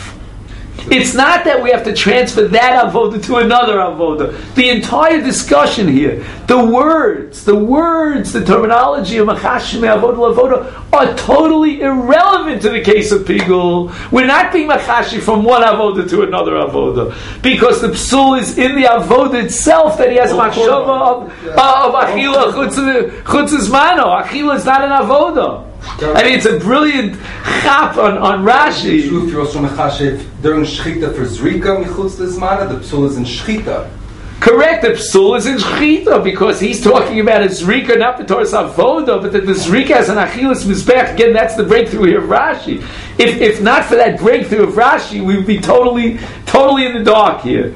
It's not that we have to transfer that avoda to another avoda. The entire discussion here, the words, the words, the terminology of machashim avoda lavoda are totally irrelevant to the case of pigul. We're not being machashi from one avoda to another avoda, because the psul is in the avoda itself that he has machshava of, of achila chutz lizmano. Achila is not an avoda. I mean, it's a brilliant chap on, on Rashi. Truth, you're also mechashev during shechita for zrika michutz lizmana. The psul is in shechita. Correct. The psul is in shechita because he's talking about a zrika, not the Torah's avoda, but that the zrika has an achilas mizbech. Again, that's the breakthrough here of Rashi. If if not for that breakthrough of Rashi, we would be totally totally in the dark here.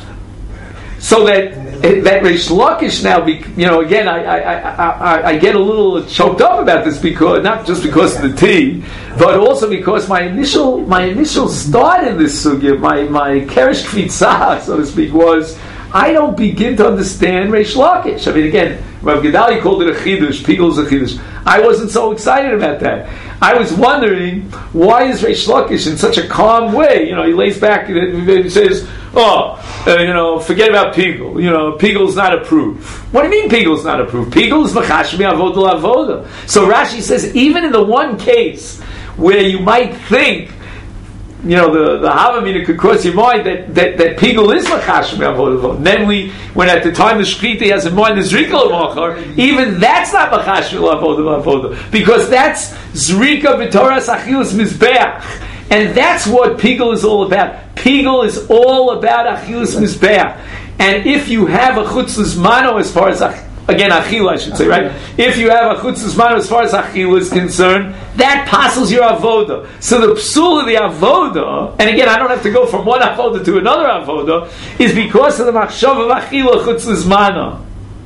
So that that Reish Lakish now, be, you know, again, I, I, I, I get a little choked up about this, because not just because of the tea, but also because my initial my initial start in this sugya, my my keresh kvitzah, so to speak, was I don't begin to understand Reish Lakish. I mean, again, Rav Gedali called it a chidush, Pigel's a chidush. I wasn't so excited about that. I was wondering, why is Reish Lakish in such a calm way? You know, he lays back and he says, oh, uh, you know, forget about Pigel. You know, Pigel's not a proof. What do you mean Pigel's not a proof? Pigel is machashmi avoda l'avoda. So Rashi says, even in the one case where you might think, you know, the, the Havamina could cross your mind that, that, that Pigel is machashmi avoda l'avoda. Namely, when at the time the Shechita he has in mind the Zrika l'machar, even that's not machashmi avoda l'avoda. Because that's Zrika b'toras achilas mizbeach. And that's what Pigel is all about. Pigel is all about Achilas Mizbeach. And if you have a Chutzlas Mano as far as, again, Achila I should say, right? If you have a Chutzlas Mano as far as Achila is concerned, that passes your Avoda. So the Psul of the Avoda, and again, I don't have to go from one Avoda to another Avoda, is because of the Machshav of Achila Chutzlas Mano.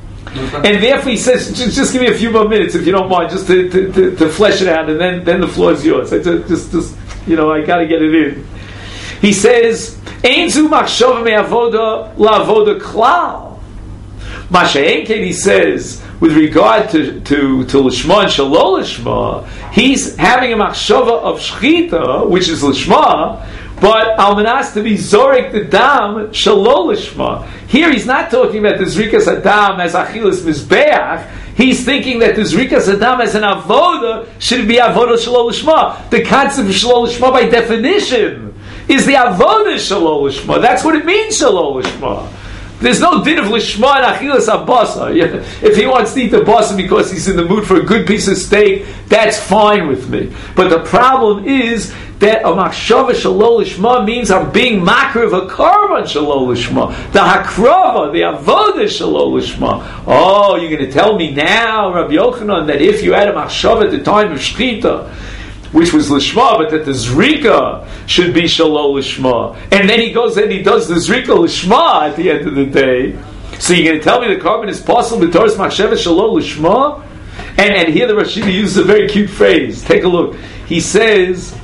And therefore he says, just, just give me a few more minutes if you don't mind, just to, to, to, to flesh it out, and then, then the floor is yours. I just, just, just you know, I got to get it in. He says, "Ein zu machshava me'avoda la'avoda klal." Masha'enken, he says, with regard to to to lishma and shalol lishma, he's having a machshava of shchita, which is lishma, but al manas to be zorek the dam shalol lishma. Here he's not talking about the zrikas adam as achilas mizbeach. He's thinking that the Zrikas Adam as an avoda should be avoda shalol lishma. The concept of shalol lishma by definition is the avoda shalol lishma. That's what it means shalol lishma. There's no din of lishma and achilas abasa. If he wants to eat the basa because he's in the mood for a good piece of steak, that's fine with me. But the problem is that a machshava shalol lishma means I'm being makar of a korban shalol lishma. The hakrava, the avodah shalol lishma. Oh, you're going to tell me now, Rabbi Yochanan, that if you had a machshava at the time of shchita, which was lishma, but that the zrika should be shalol lishma, and then he goes and he does the zrika lishma at the end of the day. So you're going to tell me the korban is possible with Torah's machshava shalol lishma? And and here the Rashidi uses a very cute phrase. Take a look. He says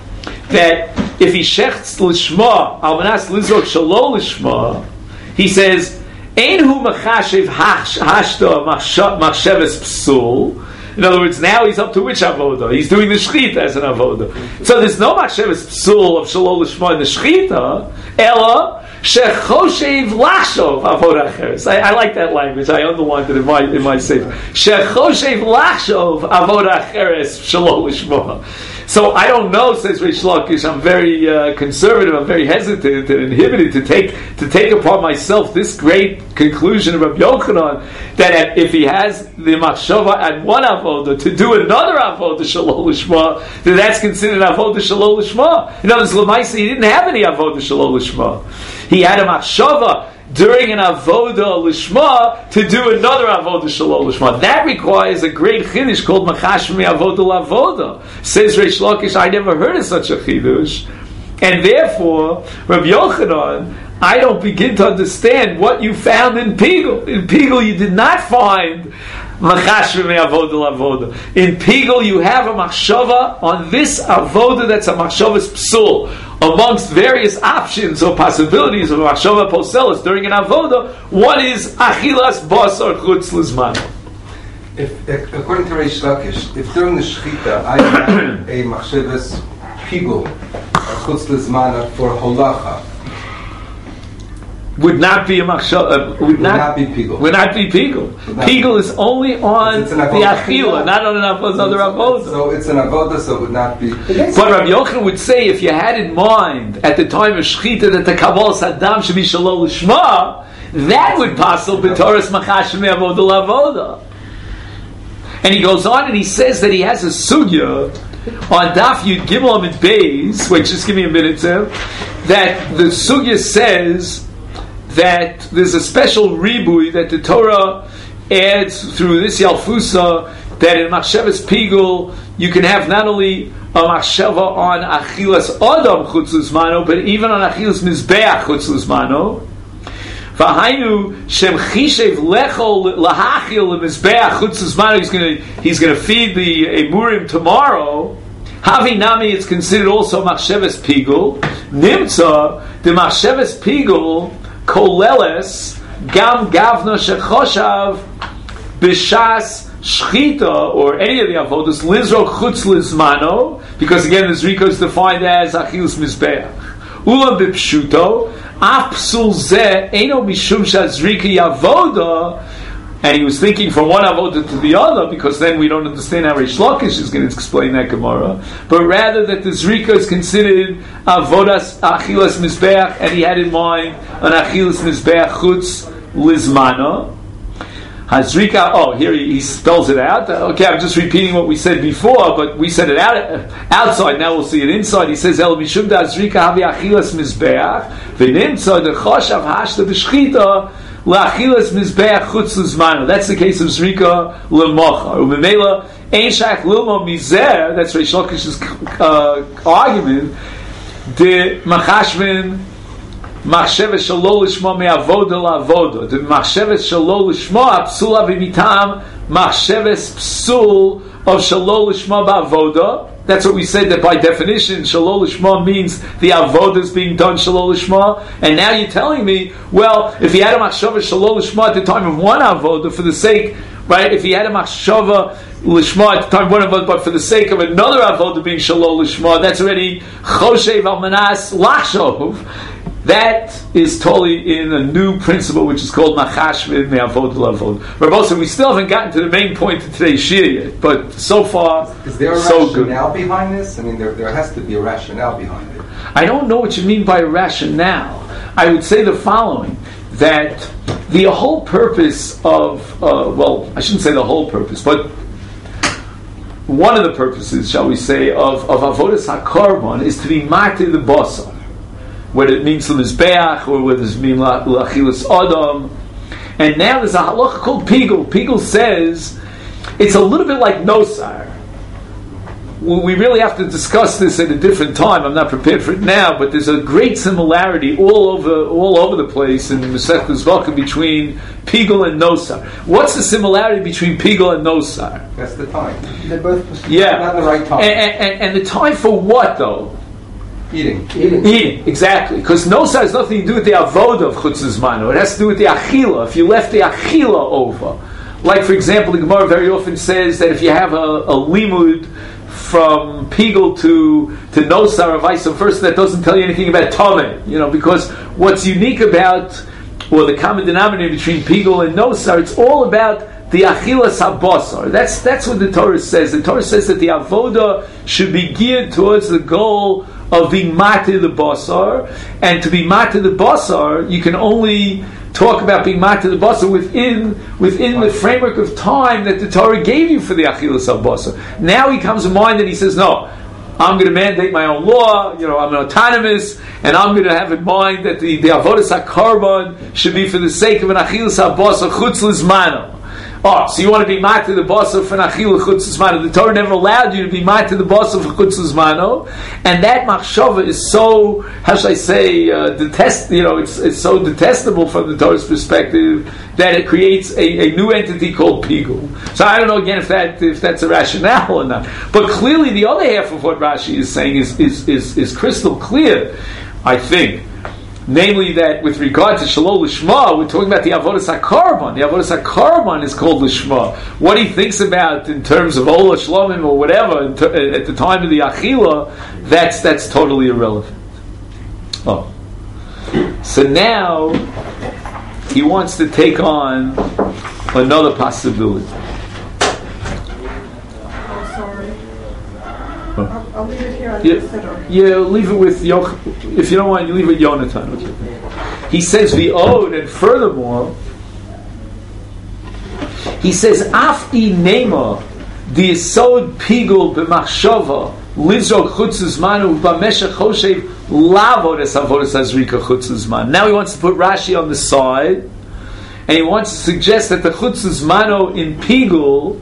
that if he shechts lishma, al manas lizok shalol lishma, he says, ein hu machashev hashta machsheves psul. In other words, now he's up to which avoda? He's doing the shchita as an avoda. So there's no machsheves psul of shalol lishma in the shchita, ella shechoshev lachshov avoda acheres. I, I like that language. I underlined it in my in my sefer. Shechoshev lachshov avoda acheres shalol lishma. So I don't know, says Reish Lakish. I'm very uh, conservative. I'm very hesitant and inhibited to take to take upon myself this great conclusion of Rabbi Yochanan that if he has the machshava at one avoda to do another avoda shalol lishma, then that's considered avoda shalol lishma. In other words, l'maisa he didn't have any avoda shalol lishma. He had a machshava during an avoda lishma to do another avoda shalol lishma. That requires a great chiddush called machashmi avoda lavoda. Says Reish Lakish, I never heard of such a chiddush, and therefore Rabbi Yochanan, I don't begin to understand what you found in Pigel. In Pigel, you did not find machashmi avoda lavoda. In Pigel, you have a machshava on this avoda that's a machshavas psul. Amongst various options or possibilities of machshava poselis during an avoda, one is achilas basar chutz lizman. If, according to Reish Lakish, if during the shechita I have a machshavas pigul, chutz lizman for holacha, would not be a machshava. Uh, would, would not, not be pigul. Would not be pigul. Pigul is only on the achila, not on another avoda. So it's an avoda, so it would not be. But Rabbi Yochanan would say, if you had in mind at the time of shechita that the kabbalah sadam should be shalol lishma, that would passel b'toras machashmi avoda lavoda. And he goes on and he says that he has a sugya on Daf Yud Gimel Amid Beis. Wait, just give me a minute, Tim. That the sugya says that there's a special ribui that the Torah adds through this Yalfusa, that in Machshavas Pigul you can have not only a Machshava on Achilas Adam Chutz Lizmano, but even on Achilas Mizbeach Chutz Lizmano. V'hainu Shem Chishev Lechol Lahachil Mizbeach Chutz Lizmano. He's going to he's going to feed the Emurim tomorrow. Havi Nami, it's considered also Machshavas Pigul. Nimtza the Machshavas Pigul Koleles Gam Gavna Shechoshav B'Shas Shchita, or any of the avodas, Lizro Chutz Lizmano, because again the Zrika is defined as Achilus Mizbeach. Ulam B'Pshuto, Af Psul Zeh, Eino Mishum Shazrika Yavoda, and he was thinking from one avoda to the other, because then we don't understand how Reish Lakish is going to explain that Gemara, but rather that the Zrika is considered avodas Achilus Mizbeach, and he had in mind an Achilus Mizbeach Chutz Lizmano. Hazrika, oh, here he, he spells it out. Okay, I'm just repeating what we said before, but we said it out, outside, now we'll see it inside. He says, El Mishum da Hazrika havi Achilas Mizbeach, v'nimtza de choshav hashta b'shchita la'achilas Mizbeach chutz l'zmano. That's the case of Zrika l'mocha. U'memela, ein shach l'mo mizer, that's Reish Lakish's uh, argument, de machashvin Machshevet shalol lishma me'avoda la'avoda. The machshevet shalol lishma psula v'mitam machshevet psul of shalol lishma ba'avoda. That's what we said, that by definition shalol lishma means the avoda is being done shalol lishma. And now you're telling me, well, if he had a machshevet shalol lishma at the time of one avoda for the sake, right? If he had a machshava lishma at the time of one avoda, but for the sake of another avoda being shalol lishma, that's already choshev al manas lachshov. That is totally in a new principle, which is called Machashvin Me'avod L'Avod. Rabbi, we still haven't gotten to the main point of today's shir yet, but so far, is there a so rationale good. behind this? I mean, there, there has to be a rationale behind it. I don't know what you mean by rationale. I would say the following, that the whole purpose of, uh, well, I shouldn't say the whole purpose, but one of the purposes, shall we say, of, of Avodas HaKorban is to be marked the basar. Whether it means L'Mizbeach or whether it means L'Achilas Adam. And now there's a halacha called Pigul. Pigul says it's a little bit like Nosar. We really have to discuss this at a different time. I'm not prepared for it now, but there's a great similarity all over all over the place in Masechtas Zvachim between Pigul and Nosar. What's the similarity between Pigul and Nosar? That's the time. They're both yeah. Not the right time. And, and, and the time for what, though? Eating. Eating. Eating, exactly. Because Nosar has nothing to do with the avoda of Chutz Zmano. It has to do with the achila. If you left the achila over. Like, for example, the Gemara very often says that if you have a, a limud from Pigul to, to Nosar or vice versa, that doesn't tell you anything about Tomei. You know, because what's unique about, or the common denominator between Pigul and Nosar, it's all about the achilas habasar. That's that's what the Torah says. The Torah says that the avoda should be geared towards the goal of being matir the basar, and to be matir the basar, you can only talk about being matir the basar within within the framework of time that the Torah gave you for the achilas habasar. Now he comes in mind and he says, no, I'm going to mandate my own law. You know, I'm autonomous, and I'm going to have in mind that the the avodas hakarban should be for the sake of an achilas habasar chutz lizmano. Oh, so you want to be matir the basar for achil chutz lizmano? The Torah never allowed you to be matir the basar for chutz lizmano, and that machshava is so, how should I say, uh, detest. You know, it's it's so detestable from the Torah's perspective that it creates a, a new entity called Pigul. So I don't know again if that if that's a rationale or not. But clearly, the other half of what Rashi is saying is is is, is crystal clear, I think. Namely, that with regard to Shalol Lishma, we're talking about the Avodas HaKorban. The Avodas HaKorban is called Lishma. What he thinks about in terms of Ola Shlomim or whatever ter- at the time of the Achila, that's that's totally irrelevant. Oh, so now he wants to take on another possibility. I'll, I'll leave it here on Yeah, the siddur. yeah, leave it with Yoch. If you don't want, you leave it with Yonatan. Okay. He says v'od, and furthermore, he says af'i nema the yesod pigul b'machshava lizrok chutz zmanu b'meshach choshev lavod es avodas hazrika chutz zman. Now he wants to put Rashi on the side, and he wants to suggest that the chutz zmanu in pigul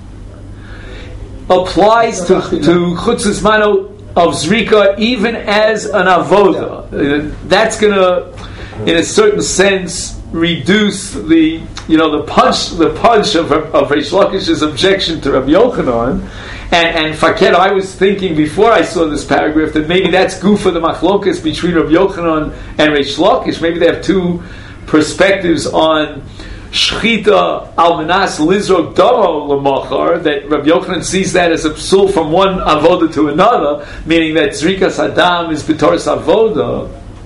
applies to to chutz zmano of zrika even as an avoda. Uh, that's going to, in a certain sense, reduce the you know the punch the punch of of Reish Lakish's objection to Rabbi Yochanan. And and Faket, I was thinking before I saw this paragraph that maybe that's goof for the machlokas between Rabbi Yochanan and Reish Lakish. Maybe they have two perspectives on Shchita Almanas Lizrok Damo Lamachar, that Rabbi Yochanan sees that as a psul from one avoda to another, meaning that Zrikas Adam is B'toras Avoda,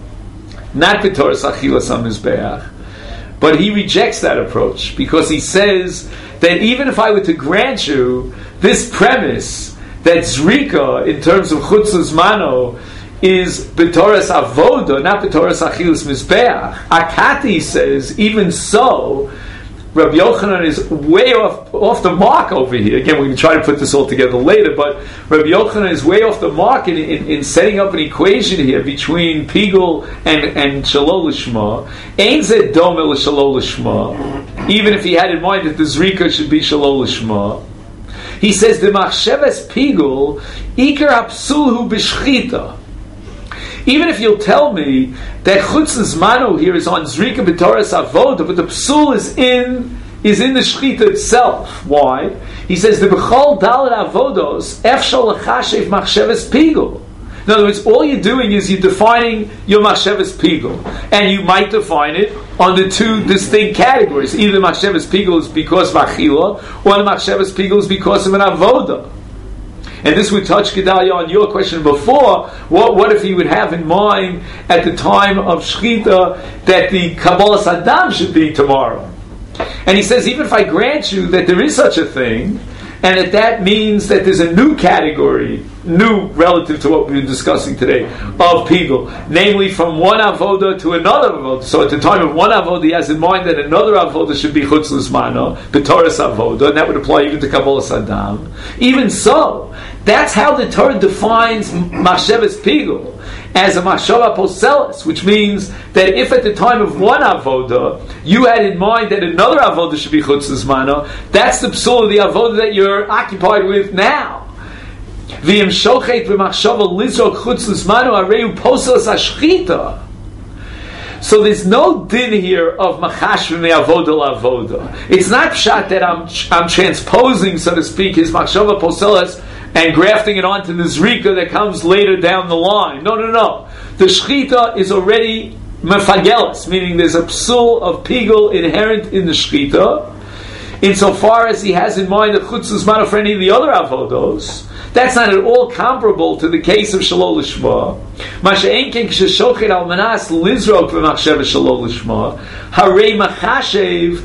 not B'toras Achilas HaMizbeach. But he rejects that approach because he says that even if I were to grant you this premise that Zrika, in terms of Chutzos Mano, is B'toras Avoda, not B'toras Achilas Mizbeach, Akati says, even so, Rabbi Yochanan is way off, off the mark over here. Again, we can try to put this all together later, but Rabbi Yochanan is way off the mark in, in, in setting up an equation here between Pigul and, and Shalol Lishma. Ein zeh domeh l'Shalol Lishma, even if he had in mind that the Zrika should be Shalol Lishma. He says, the Machsheves Pigul, Iker Hapsulhu B'Shchita. Even if you'll tell me that Chutzos Mano here is on Zrika B'toras Avoda, but the psul is in is in the Shechita itself. Why? He says the B'chol Dalet Avodos Efshal L'chashev Machsheves Pigul. In other words, all you're doing is you're defining your Machsheves Pigul, and you might define it under two distinct categories. Either Machsheves Pigul is because of Achila, or the Machsheves Pigul is because of an Avoda. And this would touch Gedalia on your question before. What, what if he would have in mind at the time of Shechita that the Kabbalas Adam should be tomorrow? And he says, even if I grant you that there is such a thing, and that that means that there's a new category, new relative to what we've been discussing today, of Pigul, namely from one avoda to another avoda. So at the time of one avoda, he has in mind that another avoda should be Chutzos Mano, B'toras Avoda, and that would apply even to Kabbalas Adam. Even so, that's how the Torah defines Machsheves Pigul, as a Machshava Poselis, which means that if at the time of one avoda you had in mind that another avoda should be Chutzos Mano, that's the psul of the avoda that you're occupied with now. V'im shochet v'machshava lizrok Chutzos Mano areu Poselis Ashchita. So there's no din here of machashv me'avoda la'avoda. It's not pshat that I'm I'm transposing, so to speak, his Machshava Poselis and grafting it onto the Zrika that comes later down the line. No, no, no. The Shechita is already mefagelis, meaning there's a psul of Pigul inherent in the Shechita, insofar as he has in mind the Chutzos Mano for any of the other avodos. That's not at all comparable to the case of Shalol Lishma. Masha'en ken k'sheshochet al manas lizrok v'machshev Shalol Lishma, harei machashev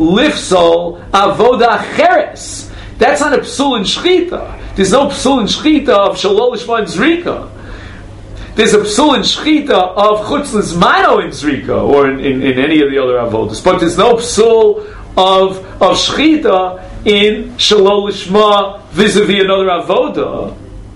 lifsol avoda acheres. That's not a psul in Shechita. There's no psul in Shechita of Shalol Lishma and Zrika. There's a psul in Shechita of Chutzos Mano in Zrika, or in, in, in any of the other avodas. But there's no psul of of Shechita in Shalol Lishma vis-a-vis another avoda.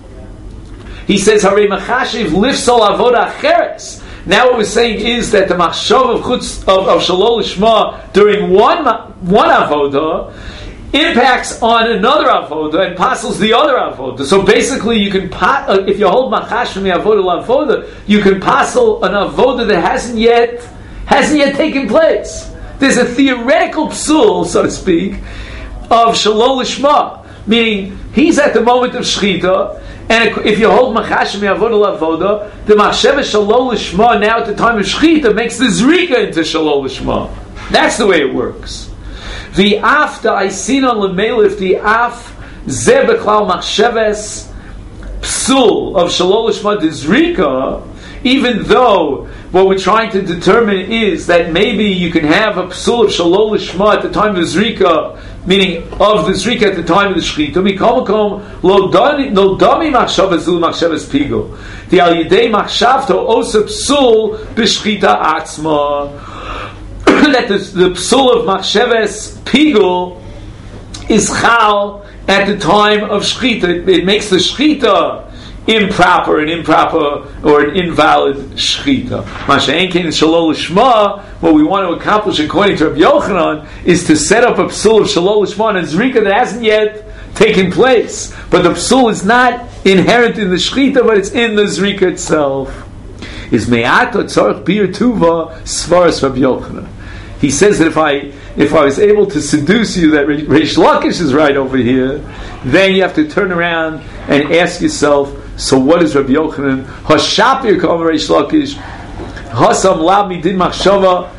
He says, Harei machashiv lifsol avoda acheres. Now what we're saying is that the machshav of, chutz, of, of Shalol Lishma during one, one avoda impacts on another avoda and passes the other avoda. So basically, you can pa- uh, if you hold machash from the avoda lavoda, you can passel an avoda that hasn't yet hasn't yet taken place. There's a theoretical psul, so to speak, of Shalol Lishma, meaning he's at the moment of Shechita, and if you hold machash from the avoda lavoda, the machshev Shalol Lishma now at the time of Shechita makes the Zrika into Shalol Lishma. That's the way it works. The after I seen on lemelif the af zebeklal machsheves psul of Shalol Lishma Dizrika, even though what we're trying to determine is that maybe you can have a psul of Shalol Lishma at the time of Zrika, meaning of the Zrika at the time of the Shechita. Mikomakom lo dami machshavas zul machshavas pigul. The al yidei machshavto osa psul b'shchita atzma. That the, the psul of machsheves pigul is chal at the time of shechita. It, it makes the shechita improper, an improper or an invalid shechita. Masha'en kein Shalol Lishma. What we want to accomplish, according to Rabbi Yochanan, is to set up a psul of Shalol Lishma and Zrika that hasn't yet taken place. But the psul is not inherent in the shechita, but it's in the Zrika itself. Is me'ato tzarich bir tuva svaras Rabbi Yochanan. He says that if I if I was able to seduce you that Reish Lakish is right over here, then you have to turn around and ask yourself, so what is Rabbi Yochanan? Hashapir k'omer Reish Lakish, Hasam lab midin machshava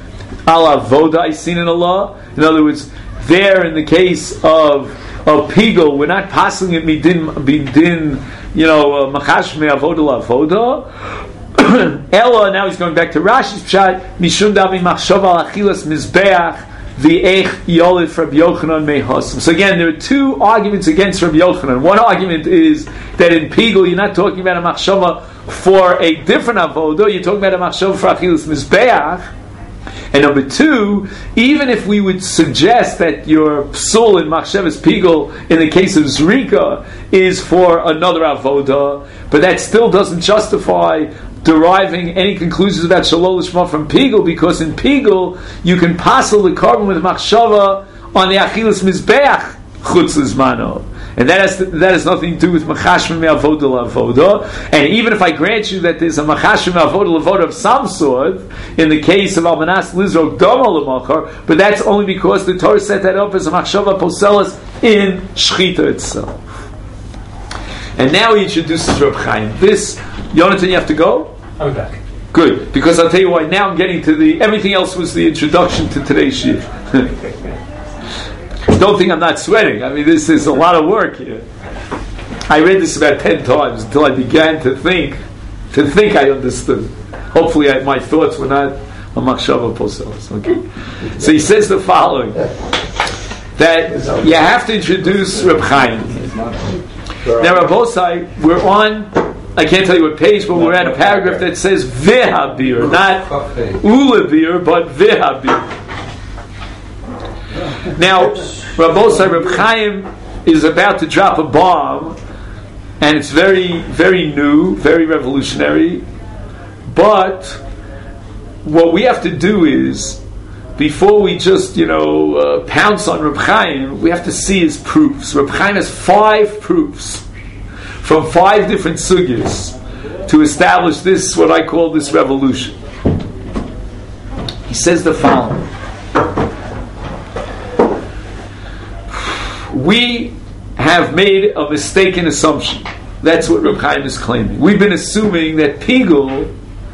Al avoda I seen in Allah. In other words, there in the case of of pigul, we're not passing it midin midin, you know, machash me avoda la avoda. Ella, now he's going back to Rashi's pshat. Mishum davi machshava al achilas mizbeach v'ech yolid for Rabbi Yochanan mehasim. So again, there are two arguments against Rabbi Yochanan. One argument is that in pigul you're not talking about a machshava for a different avoda. You're talking about a machshava for achilas mizbeach. And number two, even if we would suggest that your psul in machshavas pigul in the case of zrika is for another avoda, but that still doesn't justify deriving any conclusions about shalol lishma from pigul, because in pigul you can passel the carbon with machshava on the achilas mizbeach chutz lizmano. And that has, to, that has nothing to do with machashim me'avoda la'avoda. And even if I grant you that there's a machashim me'avoda la'avoda of some sort, in the case of almanas lizrok dama l'machar, but that's only because the Torah set that up as a machshava poselas in shchita itself. And now he introduces Reb Chaim. This, Yonatan, you have to go? I'm back. Good, because I'll tell you why, now I'm getting to the, everything else was the introduction to today's shiur. Don't think I'm not sweating. I mean, this is a lot of work here. I read this about ten times until I began to think, to think I understood. Hopefully I, my thoughts were not a machshava poselas. Okay? So he says the following, that you have to introduce Reb Chaim. Now, Rabbosai, we're on, I can't tell you what page, but we're at a paragraph that says Vehabir, not Ulabir, but Vehabir. Now, Rabbosai, Reb Chaim is about to drop a bomb, and it's very, very new, very revolutionary. But what we have to do is, before we just, you know, uh, pounce on Reb Chaim, we have to see his proofs. Reb Chaim has five proofs from five different sugyas to establish this, what I call this revolution. He says the following. We have made a mistaken assumption. That's what Reb Chaim is claiming. We've been assuming that pigul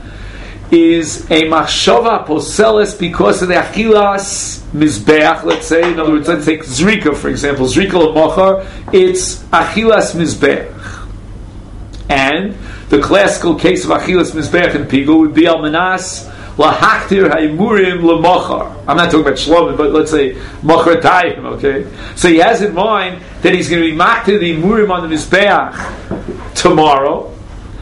is a machshava poseles because of the achilas mizbeach, let's say. In other words, let's take zrika, for example. Zrika l'mochar, it's achilas mizbeach. And the classical case of achilas mizbeach and pigul would be almanas lahaktir haimurim l'mochar. I'm not talking about shlomim, but let's say mochar tayim, okay? So he has in mind that he's going to be maktir the imurim on the mizbeach tomorrow,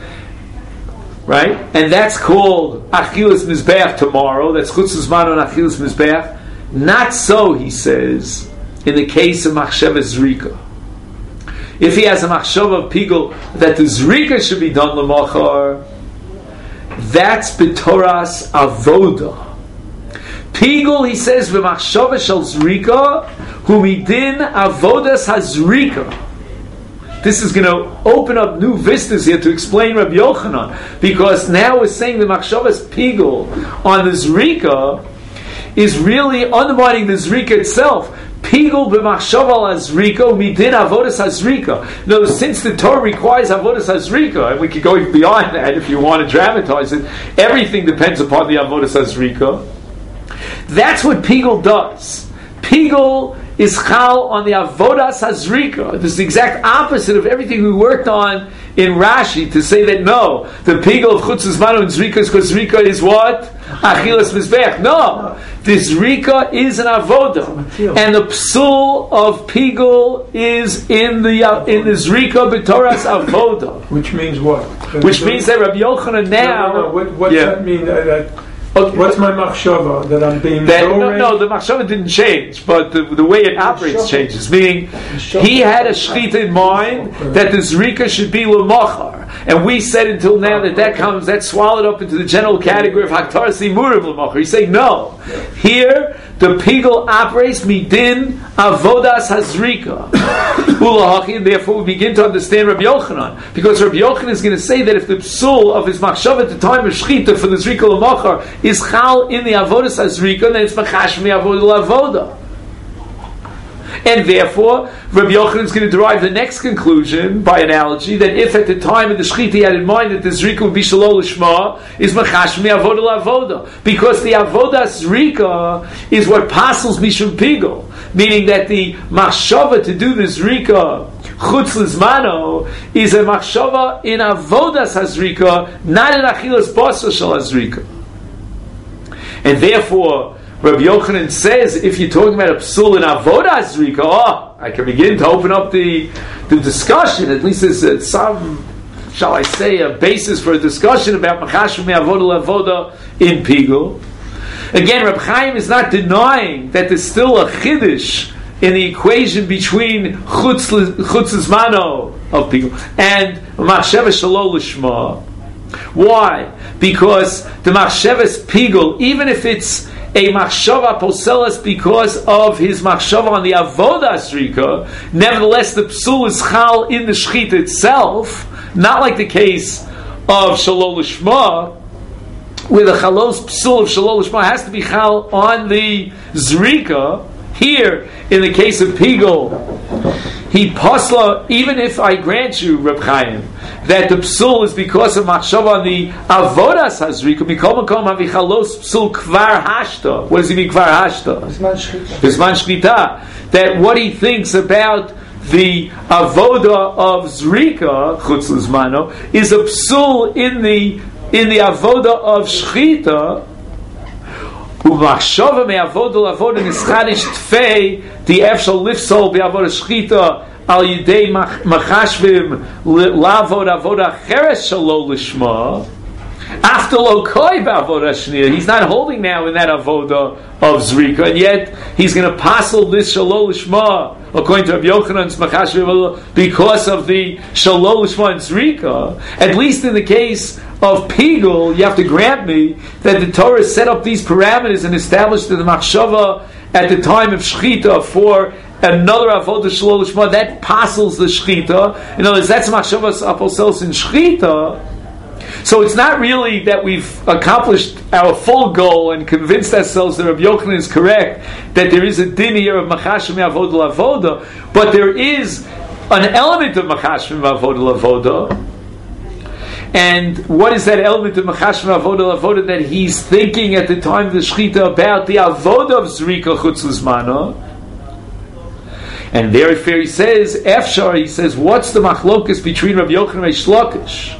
right? And that's called achilas mizbeach tomorrow. That's chutz zman on achilas mizbeach. Not so, he says, in the case of machshavas zrika. If he has a machshava of pigul that the zrika should be done l'mochar, that's b'toras avoda. Pigul, he says, v'machshava shel zrika, hu midin avodas hazrika. This is going to open up new vistas here to explain Rabbi Yochanan, because now we're saying the machshavas pigul on the zrika is really undermining the zrika itself. Pigul b'machshava hazrika midin avodas hazrika. No, since the Torah requires avodas hazrika, and we could go beyond that if you want to dramatize it, everything depends upon the avodas hazrika. That's what pigul does. Pigul is chal on the avodas hazrika. This is the exact opposite of everything we worked on in Rashi to say that no, the pigul of chutz zmanu and zrika is because zrika is what? Achilas mizbech. No, the zrika is an avoda, and the psul of pigul is in the uh, in the zrika b'toras avoda. Which means what? Which means that Rabbi Yochanan now. No, no, no. What, what's yeah. that mean? Uh, that, Okay. What's my machshava? That I'm being that, no, no, the machshava didn't change, but the, the way it operates changes. Meaning, he had a shchita in mind that the zrika should be l'machar, and we said until now that that comes, that's swallowed up into the general category of haktar simurim l'machar. He's saying no. Here, the pigul operates midin avodas hazrika. And therefore, we begin to understand Rabbi Yochanan, because Rabbi Yochanan is going to say that if the psul of his machshava at the time of shchita for the zrika l'machar is chal in the avodas hazrika, then it's machash mi avodah l'avoda. And therefore, Rabbi Yochanan is going to derive the next conclusion by analogy that if at the time of the Shechita he had in mind that the Zrika would be Shalol Lishma, is Machash Mi Avoda Lavoda. Because the Avoda Zrika is what passes Mishum Pigel. Meaning that the Machshava to do the Zrika Chutz Lizmano is a Machshava in Avodas HaZrika, not in Achilas Basar Shal HaZrika. And therefore, Rabbi Yochanan says, if you're talking about a psul in avodah zrika, oh, I can begin to open up the the discussion. At least there's uh, some, shall I say, a basis for a discussion about machashim me'avodah lavodah in pigul. Again, Reb Chaim is not denying that there's still a chiddush in the equation between chutz zmano of pigul and machsheva shalol lishma. Why? Because the machshavas pigul, even if it's a machshava poselas because of his machshava on the avodah zrika, nevertheless the psul is chal in the shechita itself, not like the case of shalol lishma, where the chalos psul of shalol lishma has to be chal on the zrika. Here, in the case of pigul, he pasla, even if I grant you, Reb Chaim, that the psul is because of machshava on the avodas hazrika, mikol makom havichalos psul kvar hashta. What does he mean kvar hashta? Bisman shchita. That what he thinks about the avoda of zrika chutz lizmano is a psul in the in the avoda of shchita. Umachshava me'avoda lavoda nischadish tfei the efshal lifsol be'avoda shchita al yidei machashvim lavod avoda cheres shalol lishma. After lokoi ba'avoda shniya, he's not holding now in that avoda of zrika, and yet he's going to passel this shalol lishma according to Rabbi Yochanan's machashvim because of the shalol lishma and zrika. At least in the case of pigul, you have to grant me that the Torah set up these parameters and established that the machshava at the time of shchita for another avodah shalol lishma that passes the shchita. In other words, that's machshavas aposels in shchita. So it's not really that we've accomplished our full goal and convinced ourselves that Rabbi Yochanan is correct, that there is a din here of machashim avodah lavoda, but there is an element of machashim avodah lavoda. And what is that element of machashim avodah lavoda that he's thinking at the time of the shchita about the avodah of zrika chutz lizmano? And very fair, he says, Efshar, he says, what's the machlokus between Rabbi Yochanan and Reish Lakish?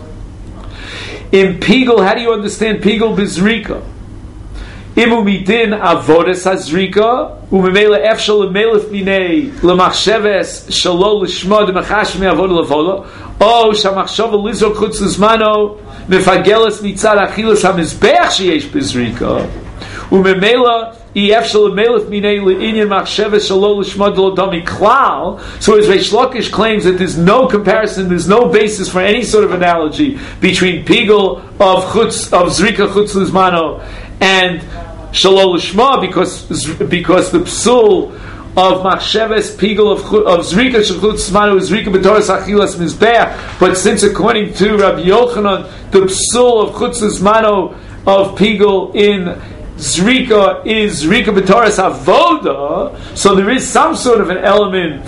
In pigul, how do you understand pigul bizrika? Imu midin avodas hazrika, umemela efshal lemelef minei lemachsheves shalol lishma demachashim avodah lavoda, o shamachshava lizor chutz lizmano mefageles mitzad achilas hamizbeach sheyesh bizrika, umemela efshal lemelef minei leinyan machsheves shalol lishma delodami klal. So as Reish Lakish claims that there's no comparison, there's no basis for any sort of analogy between pigul of chutz of zrika chutz lizmano and shalol lishma, because because the psul of machsheves pigul of of zrika chutz lizmano is zrika b'toras achilas mizbeach. But since according to Rabbi Yochanan the psul of chutz lizmano of pigul in zrika is zrika b'toras avoda, so there is some sort of an element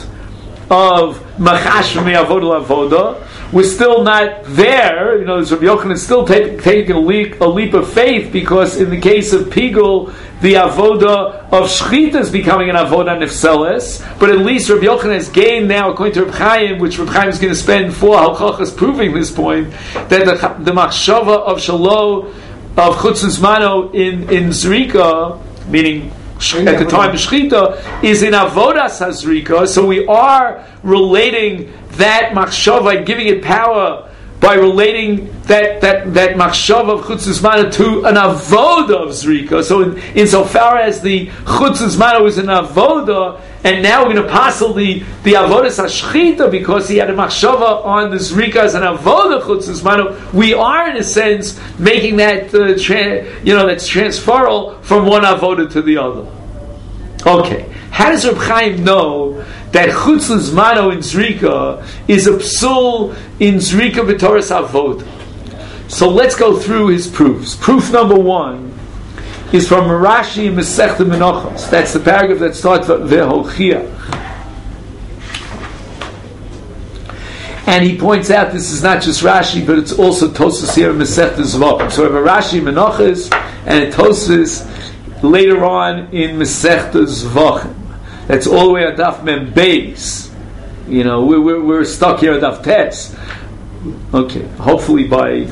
of machash me'avoda lavoda. We're still not there. You know, Rabbi Yochanan is still taking take a leap a leap of faith, because in the case of pigul, the avoda of shchita is becoming an avoda nefseles. But at least Rabbi Yochanan has gained now, according to Reb Chaim, which Reb Chaim is going to spend four halachas proving this point, that the, the machshava of shalom of chutz lizmano in in zrika, meaning at the time of shchita, is in avodas hazrika. So we are relating that machshava and giving it power by relating that that that machshava of chutz lizmano to an avoda of zrika. So in, insofar as the chutz lizmano is an avoda, and now we're going to passel the the avodas hashchita because he had a machshava on the zrika as an avoda chutz lizmano, we are in a sense making that uh, tra- you know that's transferal from one avoda to the other. Okay, how does Reb Chaim know that chutz lizmano in zrika is a psul in zrika b'toras avoda? So let's go through his proofs. Proof number one: is from Rashi in Masechta Menachos. That's the paragraph that starts with Vehochiach. And he points out this is not just Rashi, but it's also Tosfos here in Masechta Zvachim. So we have a Rashi Menachos and a Tosfos later on in Masechta Zvachim. That's all the way at Daf Mem Beis. You know, we're, we're, we're stuck here at Daf Tes. Okay, hopefully by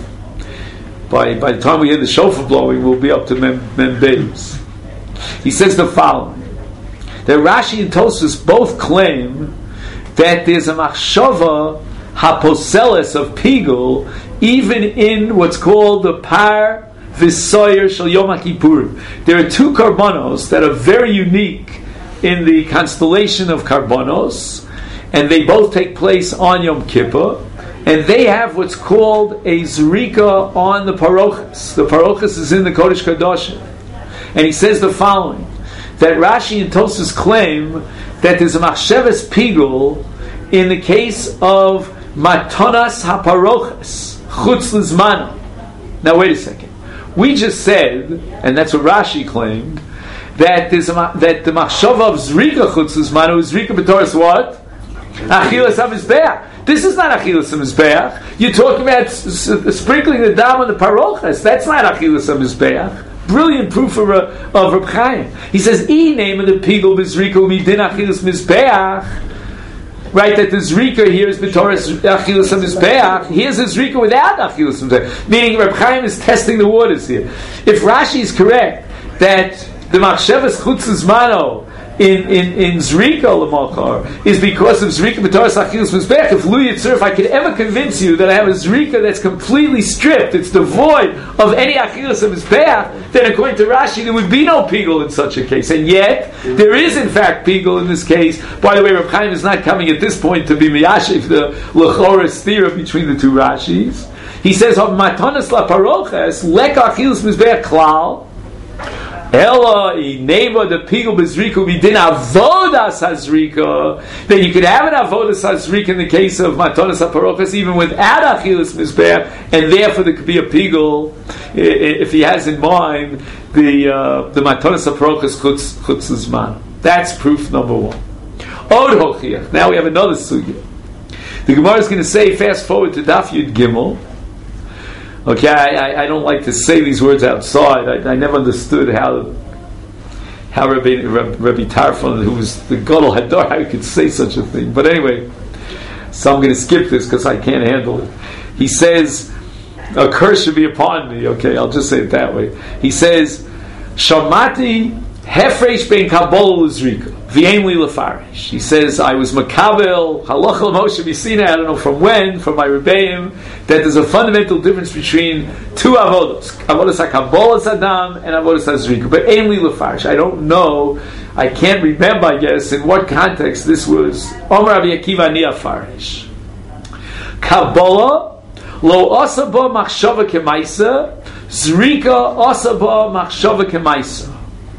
by by the time we hear the shofar blowing, we'll be up to Mem, Mem Beis. He says the following: that Rashi and Tosfos both claim that there's a machshava haposeles of pigul even in what's called the par v'soyer shel Yom HaKippurim. There are two karbanos that are very unique in the constellation of karbanos, and they both take place on Yom Kippur, and they have what's called a zrika on the parochas. The parochas is in the Kodesh Kadoshim, and he says the following: that Rashi and Tosfos claim that there's a machshavas pigul in the case of matanas haparochas chutz lizmano. Now wait a second. We just said, and that's what Rashi claimed, that there's a, that the machshava of zrika chutz lizmano is zrika b'toras what? Achilas hamizbeach. This is not achilas hamizbeach. You're talking about s- s- sprinkling the dam on the parochas. That's not achilas hamizbeach. Brilliant proof of, uh, of Reb Chaim. He says, "E name of the pigul b'zrika midin achilas mizbeach." Right, that the zrika here is b'toras achilas hamizbeach. Here's a zrika without achilas hamizbeach. Meaning, Reb Chaim is testing the waters here. If Rashi is correct that the machshavas chutz zmano in in in zrika l'makar is because of zrika b'toras achilas mizbeach, if lu yitzur, if I could ever convince you that I have a zrika that's completely stripped, it's devoid of any achilas mizbeach, then according to Rashi there would be no pigul in such a case. And yet there is in fact pigul in this case. By the way, Reb Chaim is not coming at this point to be miyashiv the l'chora stira between the two Rashis. He says of matanas la paroches lek achilas mizbeach klal. Ella ineva the pigul bezrika midin avodas hazrika. Then you could have an avodas hazrika in the case of matanas haparochas even without achilas mizbeach, and therefore there could be a pigul if he has in mind the uh, the matanas haparochas chutz chutz zman. That's proof number one. Od hochiach. Now we have another sugya. The Gemara is going to say, fast forward to Daf Yud Gimel. Okay, I, I, I don't like to say these words outside. I, I never understood how how Rabbi, Rabbi, Rabbi Tarfon, who was the Gadol Hadar, how he could say such a thing. But anyway, so I'm going to skip this because I can't handle it. He says, a curse should be upon me. Okay, I'll just say it that way. He says, Shamati hefresh ben kabol uzrika v'yein li lefarish. He says, I was makabel halacha l'moshe b'sina. I don't know from when, from my rebbeim, that there's a fundamental difference between two avodos, avodas hakabolas adam and avodas hazrika, but ein li lefarish. I don't know, I can't remember, I guess, in what context this was. Omer Rabbi Akiva ni afarish. Kabbalah lo asaba machshava kemaisa, zrika asaba machshava kemaisa.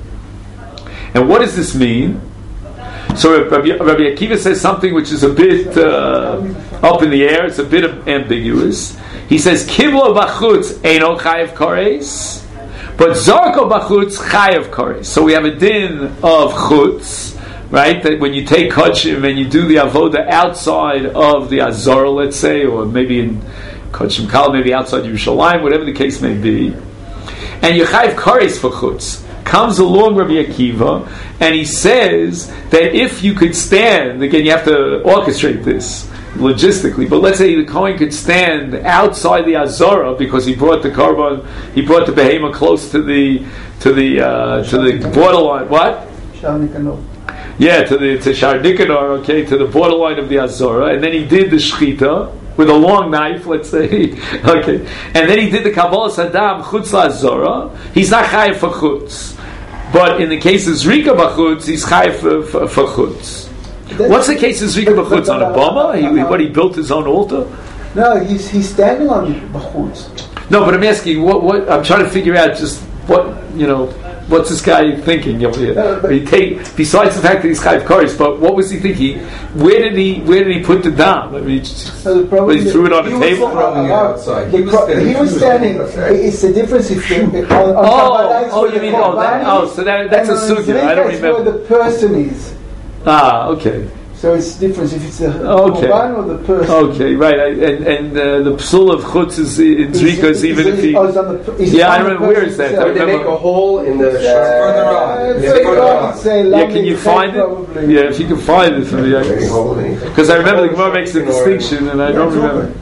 And what does this mean? So Rabbi, Rabbi Akiva says something which is a bit uh, up in the air. It's a bit ambiguous. He says, "Kiblo bachutz eino chayav kares, but zarko bachutz chayav kares." So we have a din of chutz, right? That when you take kachim and you do the avoda outside of the azor, let's say, or maybe in kachim kal, maybe outside Yerushalayim, whatever the case may be, and you chayav kares for chutz. Comes along Rabbi Akiva, and he says that if you could stand, again you have to orchestrate this logistically, but let's say the Kohen could stand outside the Azara because he brought the carbon, he brought the behemoth close to the to the uh, to the borderline. What? Yeah, to the to Shar Nikanor, okay, to the borderline of the Azara, and then he did the shchita with a long knife, let's say, okay, and then he did the Kabbalah Saddam Chutz LaZorah. He's not chayav for chutz, but in the case of Zrika b'chutz, he's chayav for, for, for chutz. What's the case of Zrika b'chutz on a bama? He, what he built his own altar? No, he's he's standing on b'chutz. No, but I'm asking, what what I'm trying to figure out just what you know what's this guy thinking over here? No, but he take, besides the fact that he's chayv kares, but what was he thinking? Where did he where did he put the dam? I mean, just, so the problem he threw it on the he table. Was, Throwing it outside. The He was pro- standing- he was standing. It's the difference if you on, on Oh, Kabbalah, oh, where you the mean oh, that, korban oh, is, so that that's a and on sugya. I don't Zrika, it's where remember. the person is. Ah, okay. So it's different if it's the Okay. korban or the person. Okay, right. I, and and uh, the psul of chutz is in Zrika is even if he. Oh, it's on the, is Yeah, I on the remember. Where person is that? itself. I Did they make remember. a hole in the It's shot? further on. Uh, It's further further on, on. it's a Yeah, lovely can you cake find it? probably. Yeah, if you can find it for me. Any hole in anything? Because I remember the Gemara makes a distinction, and I don't remember.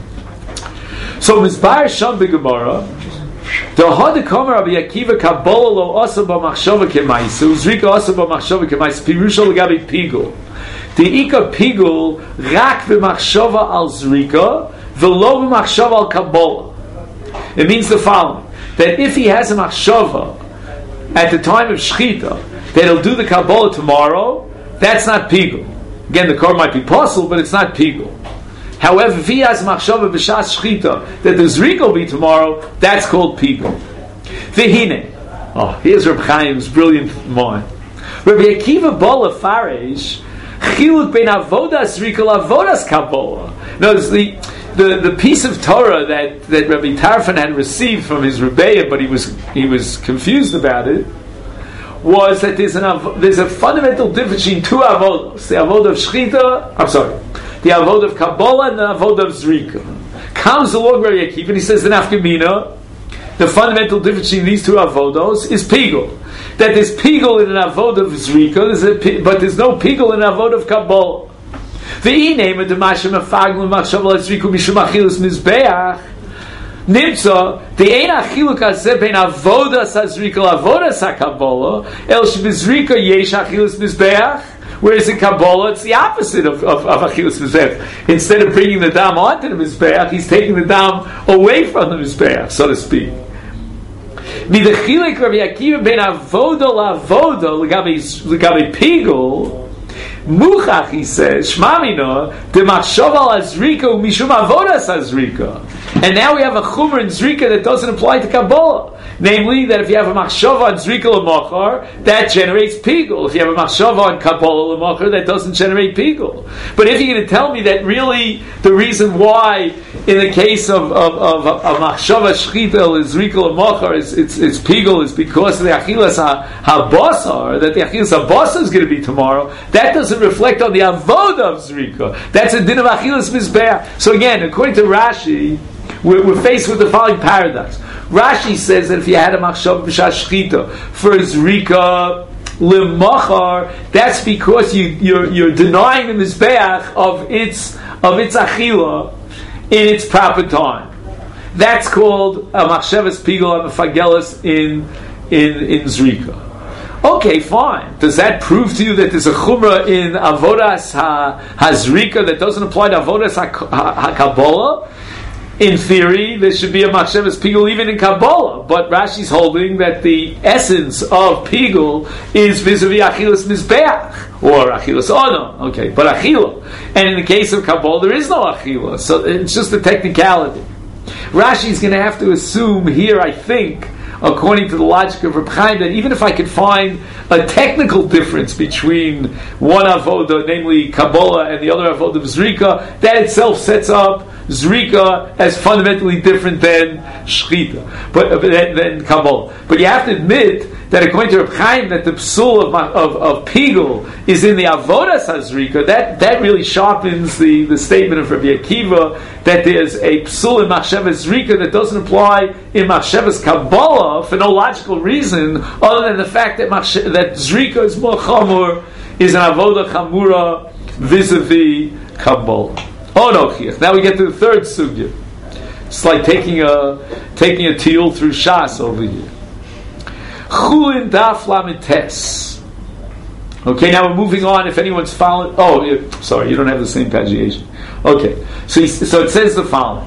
So Mizbar Sham B'Gemara, the Hod Kamer Rabbi Akiva Kabbalah Lo Asa B'Machshava K'Maisu Zrika Asa B'Machshava K'Maisu Pirusha L'Gabi Pigul. The Ika Pigul Rak B'Machshava Al Zrika V'Lo B'Machshava Al Kabbalah. It means the following: that if he has a machshava at the time of shchita that he'll do the Kabbalah tomorrow, that's not pigul. Again, the car might be possible, but it's not pigul. However, if he has machshava b'shas shchita that the zrika will be tomorrow, that's called pigul. V'hine. Oh, here's Reb Chaim's brilliant mind. Rabbi Akiva Bola Faresh chiluk ben avodas zrika lavodas kabbalah. Notice the the the piece of Torah that, that Rabbi Tarfon had received from his rebbeim, but he was he was confused about it, was that there's an there's a fundamental difference between two avodas: the avodah of shchita. I'm sorry, the avodah of kabbalah and the avodah of zrika. Comes along Rabbi Akiva and he says the nafkamina. The fundamental difference between these two avodos is pigul. That there's pigul in an avod of zrika, there's a, but there's no pigul in an avod of kabbalah. The name of the masham afaglu machshav zriku mishum achilus mizbeach nimtza the ein achiluk hazeh ben avodas hazrika avodas hakabbalah el shebizrika yesh achilus mizbeach. Whereas in Kabbalah, it's the opposite of, of, of Achilus Mizbeach. Instead of bringing the dam onto the Mizbeach, he's taking the dam away from the Mizbeach, so to speak. Midachilek Rabbi Akiva ben avoda lavoda legabe pigul muchach, he says, shmamina de machshava al azrika umishum avodas azrika. And now we have a chumr in zrika that doesn't apply to Kabbalah. Namely, that if you have a machshava on zrika l'machar, that generates pigul. If you have a machshava on Kabbalah l'machar, that doesn't generate pigul. But if you're going to tell me that really the reason why, in the case of of, of a machshava shchita is zrika l'machar, is it's it's pigul, is because of the achilas habasar, that the achilas habasar is going to be tomorrow, that doesn't reflect on the avodah of zrika. That's a din of achilas mizbeach. So again, according to Rashi, we're, we're faced with the following paradox. Rashi says that if you had a machshava b'shas shchita for zrika lemachar, that's because you, you're you're denying the mizbeach of its of its achila in its proper time. That's called a machshavas pigul amafagelis in in in zrika. Okay, fine. Does that prove to you that there's a chumrah in avodas ha, hazrika that doesn't apply to avodas ha, ha, ha kabbalah? In theory, there should be a machshavas pigul even in Kabbalah, but Rashi's holding that the essence of pigul is vis-a-vis achilas mizbeach or achilas ono. Okay, but achila, and in the case of Kabbalah, there is no achila, so it's just a technicality. Rashi's going to have to assume here, I think, according to the logic of Reb Chaim, that even if I could find a technical difference between one avodah, namely Kabbalah, and the other avodah of Zrika, that itself sets up Zrika as fundamentally different than Shchita, but uh, than, than Kabbalah. But you have to admit that according to Reb Chaim, that the psul of, of, of Pigul is in the avodas hazrika. That that really sharpens the, the statement of Rabbi Akiva that there's a psul in machshavas zrika that doesn't apply in machshavas Kabbalah for no logical reason other than the fact that machsh- that zrika is more chamur, is an avodah chamura vis-a-vis Kabbalah. Oh no, now we get to the third sugya. It's like taking a taking a teal through Shas over here. Chulin daf lamites. Okay, now we're moving on. If anyone's following, oh, yeah, sorry, you don't have the same pagination. Okay, so he, so it says the following: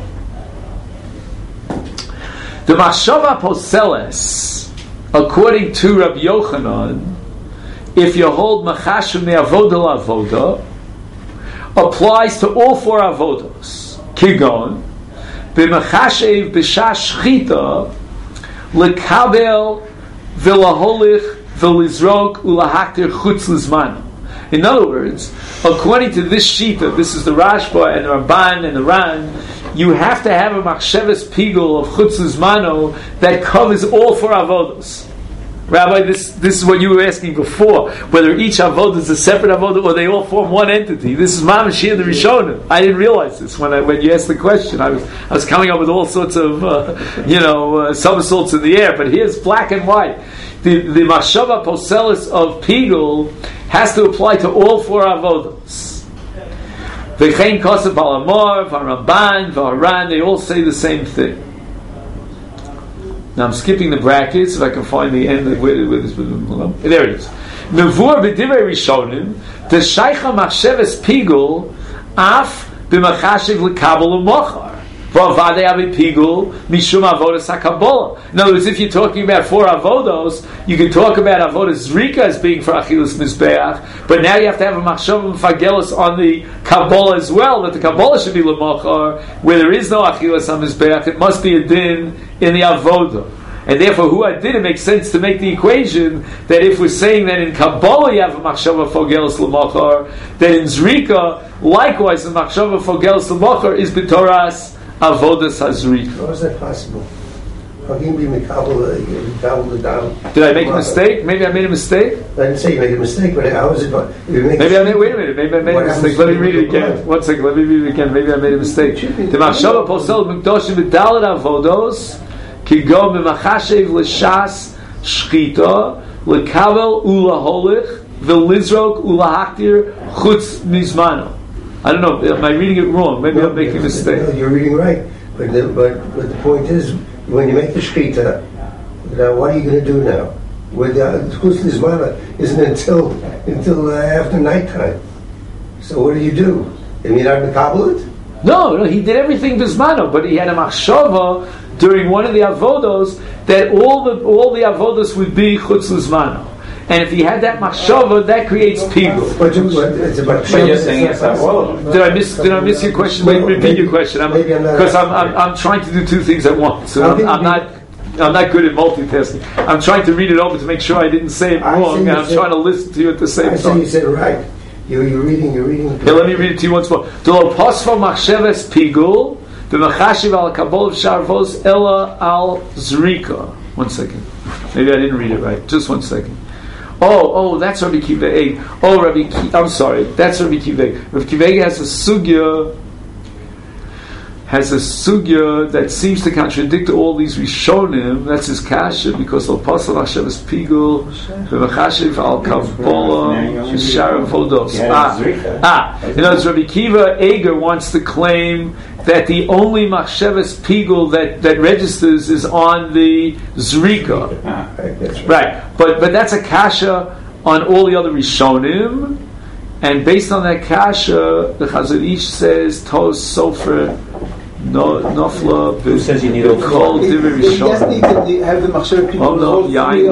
the machshava poseles, according to Rabbi Yochanan, if you hold machashim me'avoda la'avoda, applies to all four avodos. Kigon b'machashev b'shash shchita lekabel v'laholich v'lizrok ulahaktir chutz lizmano. In other words, according to this shita, this is the Rashba and the Ramban and the Ran, you have to have a machshavas pigul of chutz lizmano that covers all four avodos. Rabbi, this this is what you were asking before, whether each avodah is a separate avodah or they all form one entity. This is Mamashir the Rishonim. I didn't realize this when I when you asked the question. I was I was coming up with all sorts of uh, you know uh, somersaults in the air, but here's black and white. The the mashava poselis of pigul has to apply to all four avodos. V'chein kosev balamor, v'Ramban, v'Haran, they all say the same thing. Now I'm skipping the brackets if I can find the end of where, where this. There it is. Mevur b'divrei rishonim the shaycha machsheves pigul af b'machashiv l'kabel u'mochar v'avadei avi pigul mishum avodas hakabola. In other words, if you're talking about four avodos, you can talk about avodas zrika as being for achilus mizbeach, but now you have to have a machshav m'fagelos on the kabbalah as well, that the kabbalah should be l'mochar, where there is no achilus mizbeach. It must be a din in the avodah. And therefore, who I did, it makes sense to make the equation that if we're saying that in Kabbalah you have a machshava fogelos l'machar, that in Zrika, likewise the machshava fogelos l'machar is b'toras avodas hazrika. How is that possible? How can you be mikabel the down? Did I make a mistake? Maybe I made a mistake? I didn't say you made a mistake, but how is it? Maybe I made. Wait a minute. Maybe I made a mistake. Let me read it again. One second. Let me read it again. Maybe I made a mistake. The machshava posel mikdoshim b'dalet avodos. Kigo b'machashev l'shas shchita l'kavel ulaholich v'lizrok ulahaktir chutz mizmano. I don't know. Am I reading it wrong? Maybe no, I'm making a mistake. No, you're reading right. But the, but but the point is, when you make the shchita, now what are you going to do now? With the chutz mizmano isn't until until uh, after nighttime. So what do you do? And you're not mekabel it? No, no. He did everything bizmano, but he had a machshava during one of the avodos that all the all the avodos would be chutz lizmano, and if he had that machshava, that creates pigul. But you're saying it's not all of them. Did I miss? Did I miss your question? Wait, repeat your question. Because I'm, I'm, I'm I'm trying to do two things at once. So I'm, I'm not I'm not good at multitasking. I'm trying to read it over to make sure I didn't say it wrong, and I'm trying to listen to you at the same time. I say you said it right. You're, you're reading. You're reading. Here, let me read it to you once more. Delo posfa machsheves pigul. V'machashiv al kabol sharvos ella al zrika. One second. Maybe I didn't read it right. Just one second. Oh, oh, that's Rabbi Kiveg. Oh, Rabbi Ki- I'm sorry. That's Rabbi Kiveg. Rabbi Kiveg has a sugya, has a sugya that seems to contradict all these Rishonim. That's his kasha, because al pasal hashem is pigul, v'machashiv al kabbalah sharav vodos. Ah, ah. You know, Rabbi Kiva Eger wants to claim that the only machsheves pigul that, that registers is on the zrika. Ah, right, that's right. right. But but that's a kasha on all the other Rishonim, and based on that kasha, the Chazon Ish says Tos Sofer No Nofla. Who says you need a Kol Divrei He just need Rishonim. to have the machshav people. Oh no, yeah, I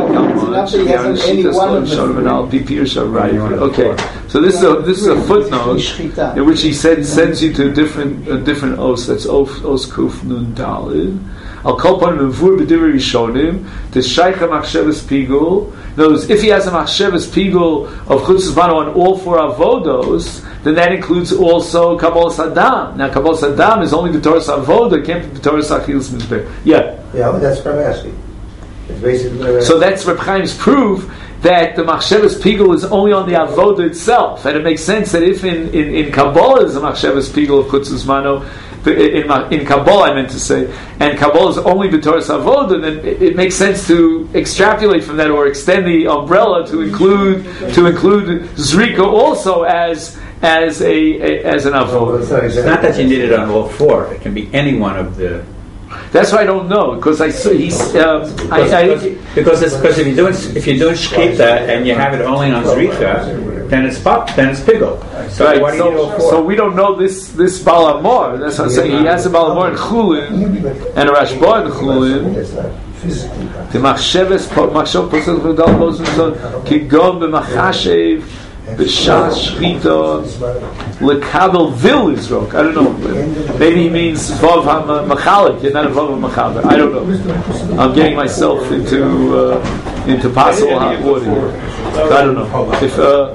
know. Right. Okay. So this is a this is a footnote in which he said sends you to a different a different os. That's os os kuf nun dalid. I'll call upon him vur b'divrei rishonim to shaycha machsheves pigul. In other words, if he has a machsheves pigul of chutz lizmano on all four avodos, then that includes also kabbalas hadam. Now kabbalas hadam is only b'toras avoda, can't be b'toras achilus mizbeach. Yeah. Yeah, that's what I'm asking. It's basically what I'm asking. So that's Reb Chaim's proof that the machsheves pigul is only on the avoda itself, and it makes sense that if in in, in Kabbalah there's a machsheves pigul of chutz lizmano, in in Kabbalah I meant to say, and Kabbalah is only b'toras avoda, then it, it makes sense to extrapolate from that or extend the umbrella to include to include zrika also as as a, a as an avoda. It's not that you need it on all four. It can be any one of the. That's why I don't know, because I saw he's uh, because, I, I, because, because, it's, because if you're doing if you're doing shkita and you have it only on zrika, then it's pop, then it's pigul. So right, why do so, you need all four? So we don't know this this balamor. That's what I'm saying. He has a balamor in Chulin and a Rashba in Chulin. The machsheves machshav posel v'dal bozun kigom b'machashev b'shas shchita lekabel vil izrok. I don't know. Maybe he means vav hamachalik. You're not a vav hamachaber. I don't know. I'm getting myself into. Uh, into possible hot water. I don't know if. Uh,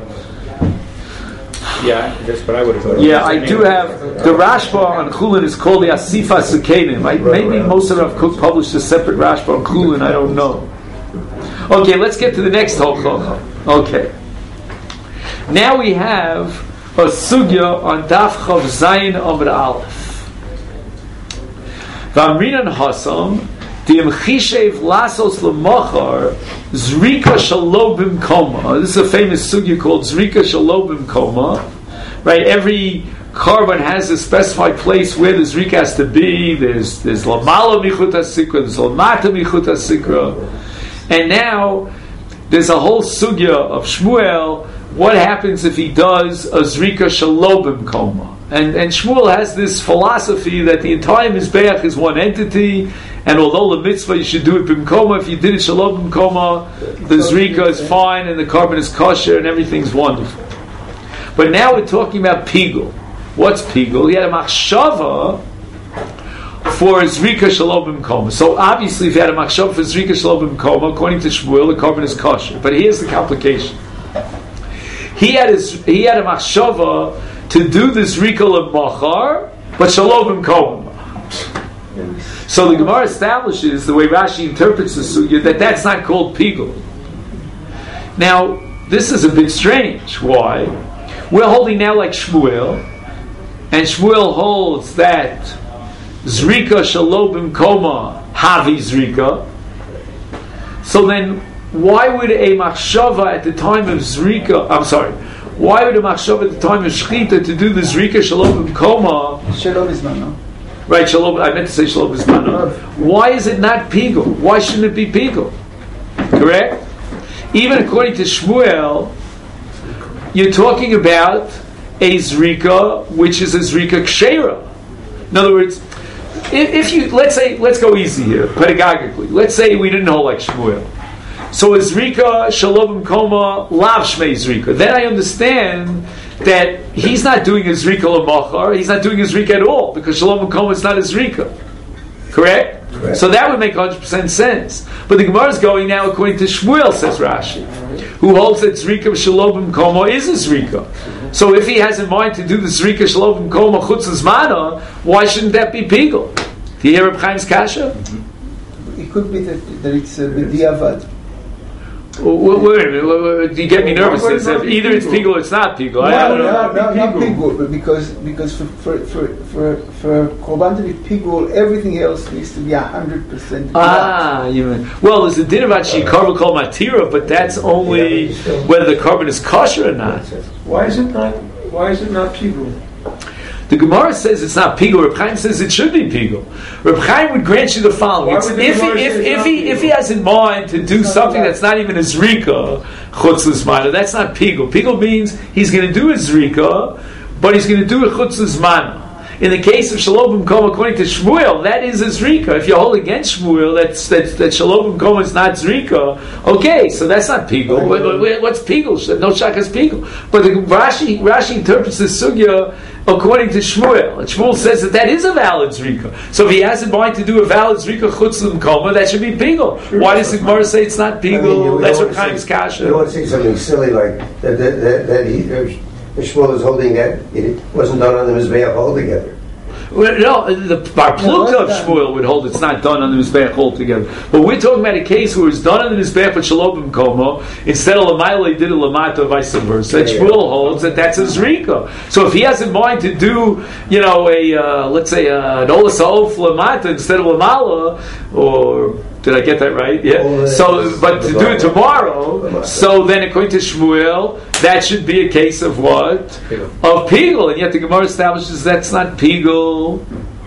Yeah, that's what I would have thought. Yeah, I do have the Rashba on Chulin is called the Asifa Sukenim. I, maybe most of Rav Kook published a separate Rashba on Chulin. I don't know. Okay, let's get to the next Hochach. Okay, now we have a sugya on Daf Chav Zayin Amud Aleph. V'amrinan Hasam Di'emchishev Lasos L'Machar Zrika Shalobim Koma. This is a famous sugya called Zrika Shalobim Koma. Right, every carbon has a specified place where the Zrika has to be. There's there's Lamala Michut HaSikra, there's Lamata Michut HaSikra. And now there's a whole sugya of Shmuel. What happens if he does a Zrika Shalobim Koma? And and Shmuel has this philosophy that the entire Mizbeach is one entity, and although the mitzvah you should do it b'mkoma, if you did it Shalom b'mkoma, the Zrika is fine and the carbon is kosher and everything's wonderful. But now we're talking about Pigul. What's Pigul? He had a machshava for Zrika Shalom b'mkoma. So obviously if you had a machshava for Zrika Shalom b'mkoma, according to Shmuel, the carbon is kosher. But here's the complication. He had a, he had a machshava to do this Zrika l'machar, but Shalom b'mkoma. So the Gemara establishes, the way Rashi interprets the sugya, that that's not called Pigul. Now, this is a bit strange. Why? We're holding now like Shmuel, and Shmuel holds that Zrika Shalom B'mkoma Havi Zrika. So then, why would a machshava at the time of Zrika, I'm sorry, why would a machshava at the time of Shechita to do the Zrika Shalom B'mkoma? Shalom is no. Right, Shalom, I meant to say Shalom is Mana. Why is it not Pigul? Why shouldn't it be Pigul? Correct? Even according to Shmuel, you're talking about a Zrika, which is a Zrika Kshera. In other words, if, if you, let's say, let's go easy here, pedagogically. Let's say we didn't hold like Shmuel. So a Zrika, Shalom Koma, Lav Shmei Zrika. Then I understand that he's not doing a Zrika l'machar, he's not doing a Zrika at all, because Shalom Koma is not a Zrika. Correct? Correct? So that would make one hundred percent sense. But the Gemara is going now according to Shmuel, says Rashi, who holds that Zrika Shalom Koma is a Zrika. So if he has in mind to do the Zrika Shalom Koma Chutz Zmana, why shouldn't that be Pigul? Do you hear Reb Chaim's kasha? It could be that, that it's a b'diavad. Wait, wait a minute, you get me nervous. It's either it's Pigul or it's not Pigul. I No, don't know. no, no, not Pigul, but because because for for for for, for Korban to be Pigul, everything else needs to be a hundred percent. Ah, you mean, well, there's a din about Shikar called Matira, but that's only whether the carbon is kosher or not. Why is it not? Why is it not Pigul? The Gemara says it's not Pigul. Reb Chaim says it should be Pigul. Reb Chaim would grant you the following: Why it's, would the if he, Gemara if, say it's if not he Pigul? if he has in mind to do something that's not even a Zrika Chutz L'Zmana, that's not Pigul. Pigul means he's going to do a Zrika, but he's going to do a Chutz L'Zmana. In the case of Shalom B'mkoma, according to Shmuel, that is a Zrika. If you hold against Shmuel, that's, that, that Shalom B'mkoma is not Zrika, okay, so that's not Pigul. What, what, what's Pigul? No Shakas Pigul. But the Rashi, Rashi interprets the Sugya according to Shmuel. And Shmuel says that that is a valid Zrika. So if he has in mind to do a valid Zrika Chutz L'Mkoma, that should be Pigul. Why does the Gemara say it's not Pigul? I mean, you That's don't what wanna Chaim's say- kasha. You don't want to say something silly like that, that, that, that he, uh, Shmuel is holding that it wasn't done on the Mizbeach altogether. Well, no, the Bar Plukta of Shmuel would hold it's not done on the Mizbeach altogether. But we're talking about a case where it's done on the Mizbeach with Shalom B'mkoma, instead of Lamaila, he did a Lamata, vice versa. And Yeah, yeah. Shmuel holds that that's a Zrika. So if he has in mind to do, you know, a, uh, let's say, uh, an Olas Ha'of Lamata instead of Lamala, or, did I get that right? Yeah. Olas- So, but to do it tomorrow, so then according to Shmuel, that should be a case of what? Pigul. Of Pigul, and yet the Gemara establishes that's not Pigul.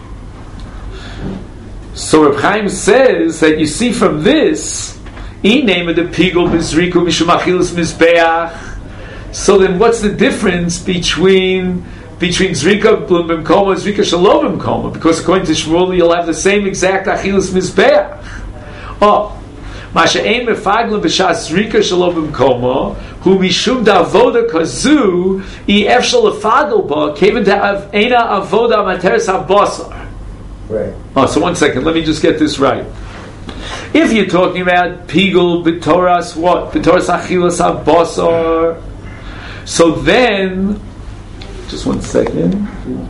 So Reb Chaim says that you see from this, E name of the Pigul Mizriku Mishumachilus Mizbeach. So then, what's the difference between between Zrika B'mkoma and Zrika Shalom B'mkoma? Because according to Shmuel, you'll have the same exact Achilus Mizbeach. Oh. Masha ein mefaglim b'shas Zrika Shalom B'mkoma hu mishum da'avoda kazu i efshal lefagel ba kevin da'eina avoda materes habasar. Right. Oh, so one second, let me just get this right. If you're talking about pigul b'toras what? B'toras achilas habasar. So then, just one second.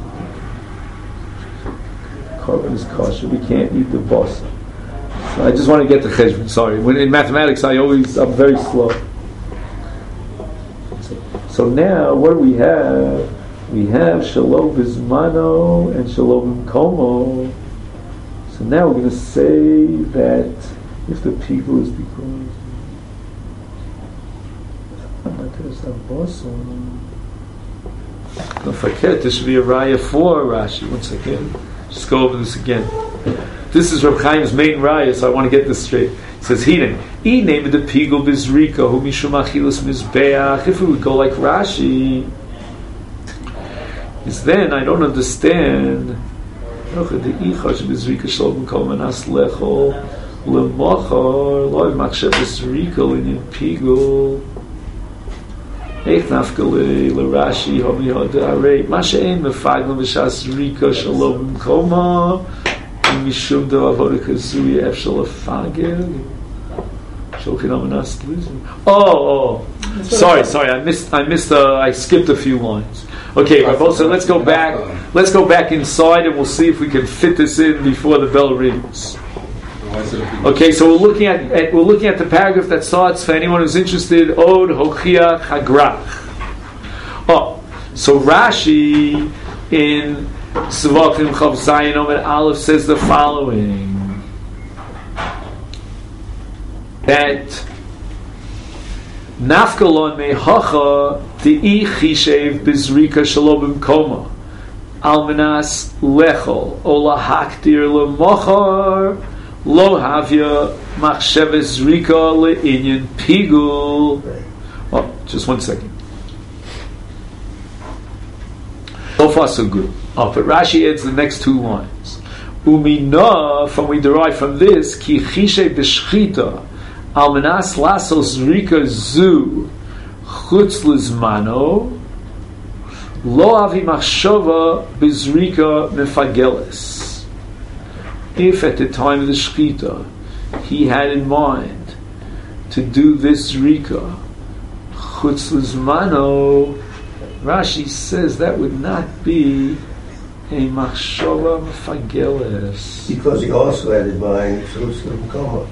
Carbon is kosher. We can't eat the basar. So I just want to get the cheshbon. Sorry. When in mathematics, I always I'm very slow. So now, what do we have? We have shalom bismano and shalom b'komo. So now we're going to say that if the people is because don't forget, this should be a raya for Rashi. One second. Just go over this again. This is Reb Chaim's main raya, so I want to get this straight. It says, Hinen, E named the pigul bizrika, hu mishum achilas mizbeach. If we would go like Rashi, is then I don't understand. The ichash bizrika shalom kol manas lechol lemachar loy machshav bizrika linyan pigul. Eich nafkale l'Rashi homi hodarei ma she'en mefagel v'shas rika shalom koma mishum d'avoda kazui efshel lefagel sholchin amanas lizim. Oh, oh, sorry, sorry, I missed, I missed, uh, I skipped a few lines. Okay, Rabbi, so let's go back, let's go back inside and we'll see if we can fit this in before the bell rings. Okay, so we're looking at, at we're looking at the paragraph that starts, for anyone who's interested, Od Hochiach Hagrach. Oh, so Rashi in Savakim Chav Zayin Omed Aleph says the following: that Nafkalon Mehacha Ti'i Chishev Bizrika Shalom B'Koma Almanas Lechol Ola Haktir L'Mochar Lo havya machsheves rika le'inyan pigul. Oh, just one second. So far, so good. Oh, but Rashi adds the next two lines. Umina, from we derive from this, ki chishe b'shchita al menas lasos rika zu chutz lizmano lo havi machshava bizrika mefageles. If at the time of the shchita he had in mind to do this rika chutz lizmano, Rashi says that would not be a machshava mefageles. Because he also had in mind chutz l'mkoma.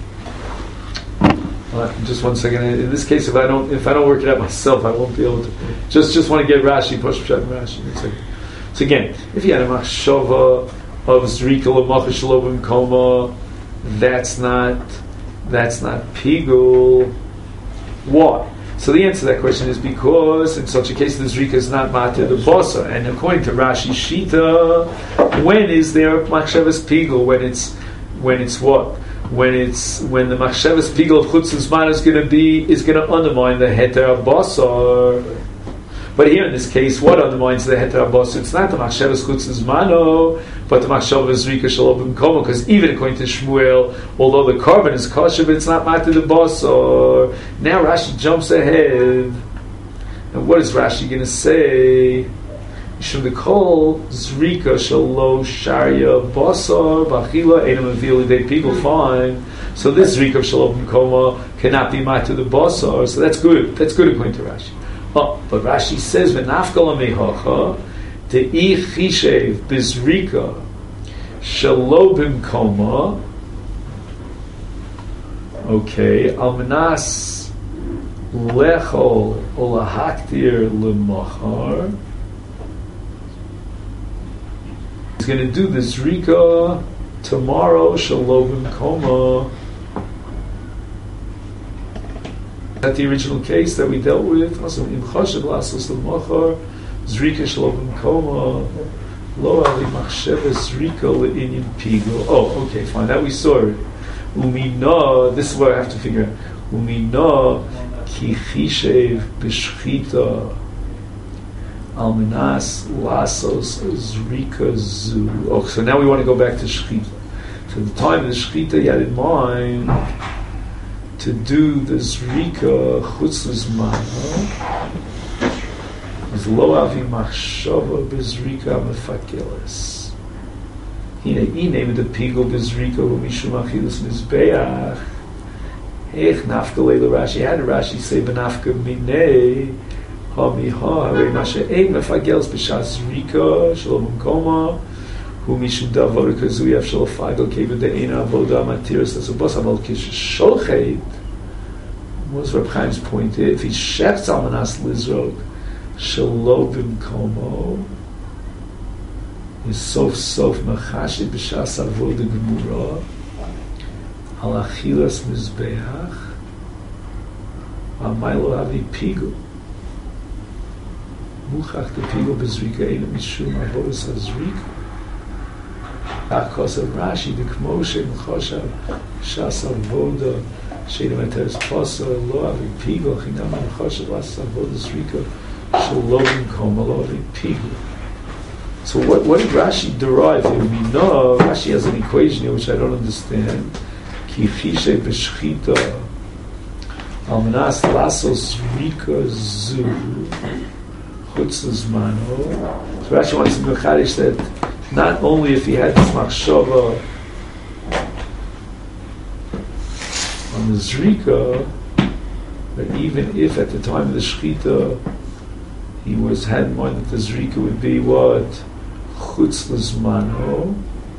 Uh, just one second. In this case, if I don't if I don't work it out myself, I won't be able to. Just just want to get Rashi, push Pshat and Rashi. So again, if you had a machshava of Zrika L'Macha Shalom Koma, that's not that's not pigul. Why? So the answer to that question is because in such a case the Zrika is not matir the bosa, and according to Rashi Shita, when is there machshavas pigul? When it's when it's what? When it's when the machshavas pigul of chutz zman is going to be is going to undermine the heter bosa. But here in this case, what undermines the heter bosa? It's not the machshavas chutz zmano, but the machshavas rika shalom b'koma. Because even according to Shmuel, although the carbon is kosher, but it's not matir the bosa. Now Rashi jumps ahead, and what is Rashi going to say? Mishum dekol zrika shalo sharia basar b'achila einam avil lidei pigul. Fine. So this zrika of shalom b'koma cannot be matir the basar. So that's good. That's good according to Rashi. Oh, but Rashi says v'nafkala mehacha te'i chishev bizrika shalo b'koma. Okay, almanas lechol olahaktir lemachar. He's going to do the Zrika tomorrow, Shalom Koma. Is that the original case that we dealt with? Also, Im Chashav Lasos L'Machar, Zrika Shalom Koma, Lo Ali Machsheva Zrika Le'inyan Pigo. Oh, okay, fine, that we saw it. Umina, this is what I have to figure out. Umina Ki Chishev B'Shchita Almanas Lasos Zrika Zu. Oh, so now we want to go back to Shechita. So the time of the Shechita, he had in mind to do the Zrika Chutz Lizmano. Is Lo Avi Machshava B'Zrika Mefakeles. Ine ine with the pigul bezrika who mishum achilus mizbeach. Ech nafka leila Rashi. How did Rashi say benafka minei ha miha harei masha ein mefagels b'shas zrika shalom koma hu mishum davar kazui af shal fagel keved de'ena avoda matiris as a bos amal kish sholchet. What's Reb Chaim's point here? If he shefts al manas lizrog shalom komo is sof sof machashi b'shas avoda gemura al achilas mizbeach amaylo avi pigu muchach the pigu bezrika ena mishum avodas hazrika akos of Rashi the kmoshe mchoshav shas avoda sheinu eteres posa lo avi pigu chinam mchoshav as avodas rika shalom koma lo avi pigu. So what, what did Rashi derive here? We know Rashi has an equation here which I don't understand. Ki chishe b'shchita al manas lasos rika zu chutz l'zmano. So Rashi wants to mechadish that not only if he had this machshava on the zrika, but even if at the time of the shchita he was had in mind that the zrika would be what? Chutz l'zmano.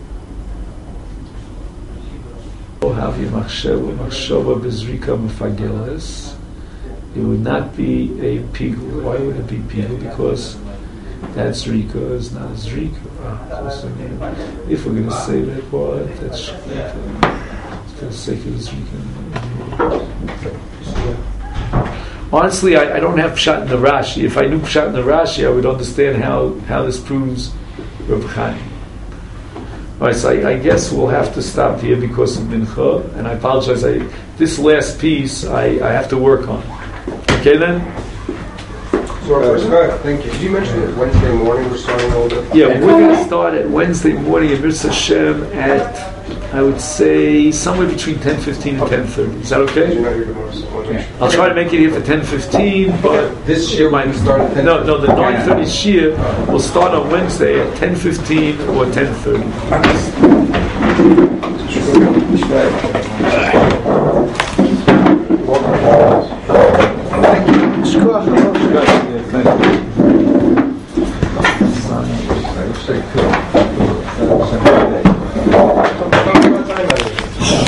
Or have you machshava machshava bezrika mefageles? It would not be a pigul. Why would it be pigul? Because that zrika is not a zrika. Ah, so if we're going to say that, what? That's shchita. For the sake of the zrika. Honestly, I, I don't have pshat in the Rashi. If I knew pshat in the Rashi, I would understand how, how this proves Reb Chaim. All right, so I, I guess we'll have to stop here because of Mincha, and I apologize. I, this last piece I, I have to work on. Okay then? So, uh, thank you. Did you mention that Wednesday morning we're starting all the... Yeah, we're going to start at Wednesday morning at Mitzvah Hashem at, I would say, somewhere between ten fifteen and ten thirty. Is that okay? You're not here tomorrow, so I'll try to make it here for ten fifteen, but this year might start at ten. No, no, the nine thirty shir will start on Wednesday at ten fifteen or ten thirty.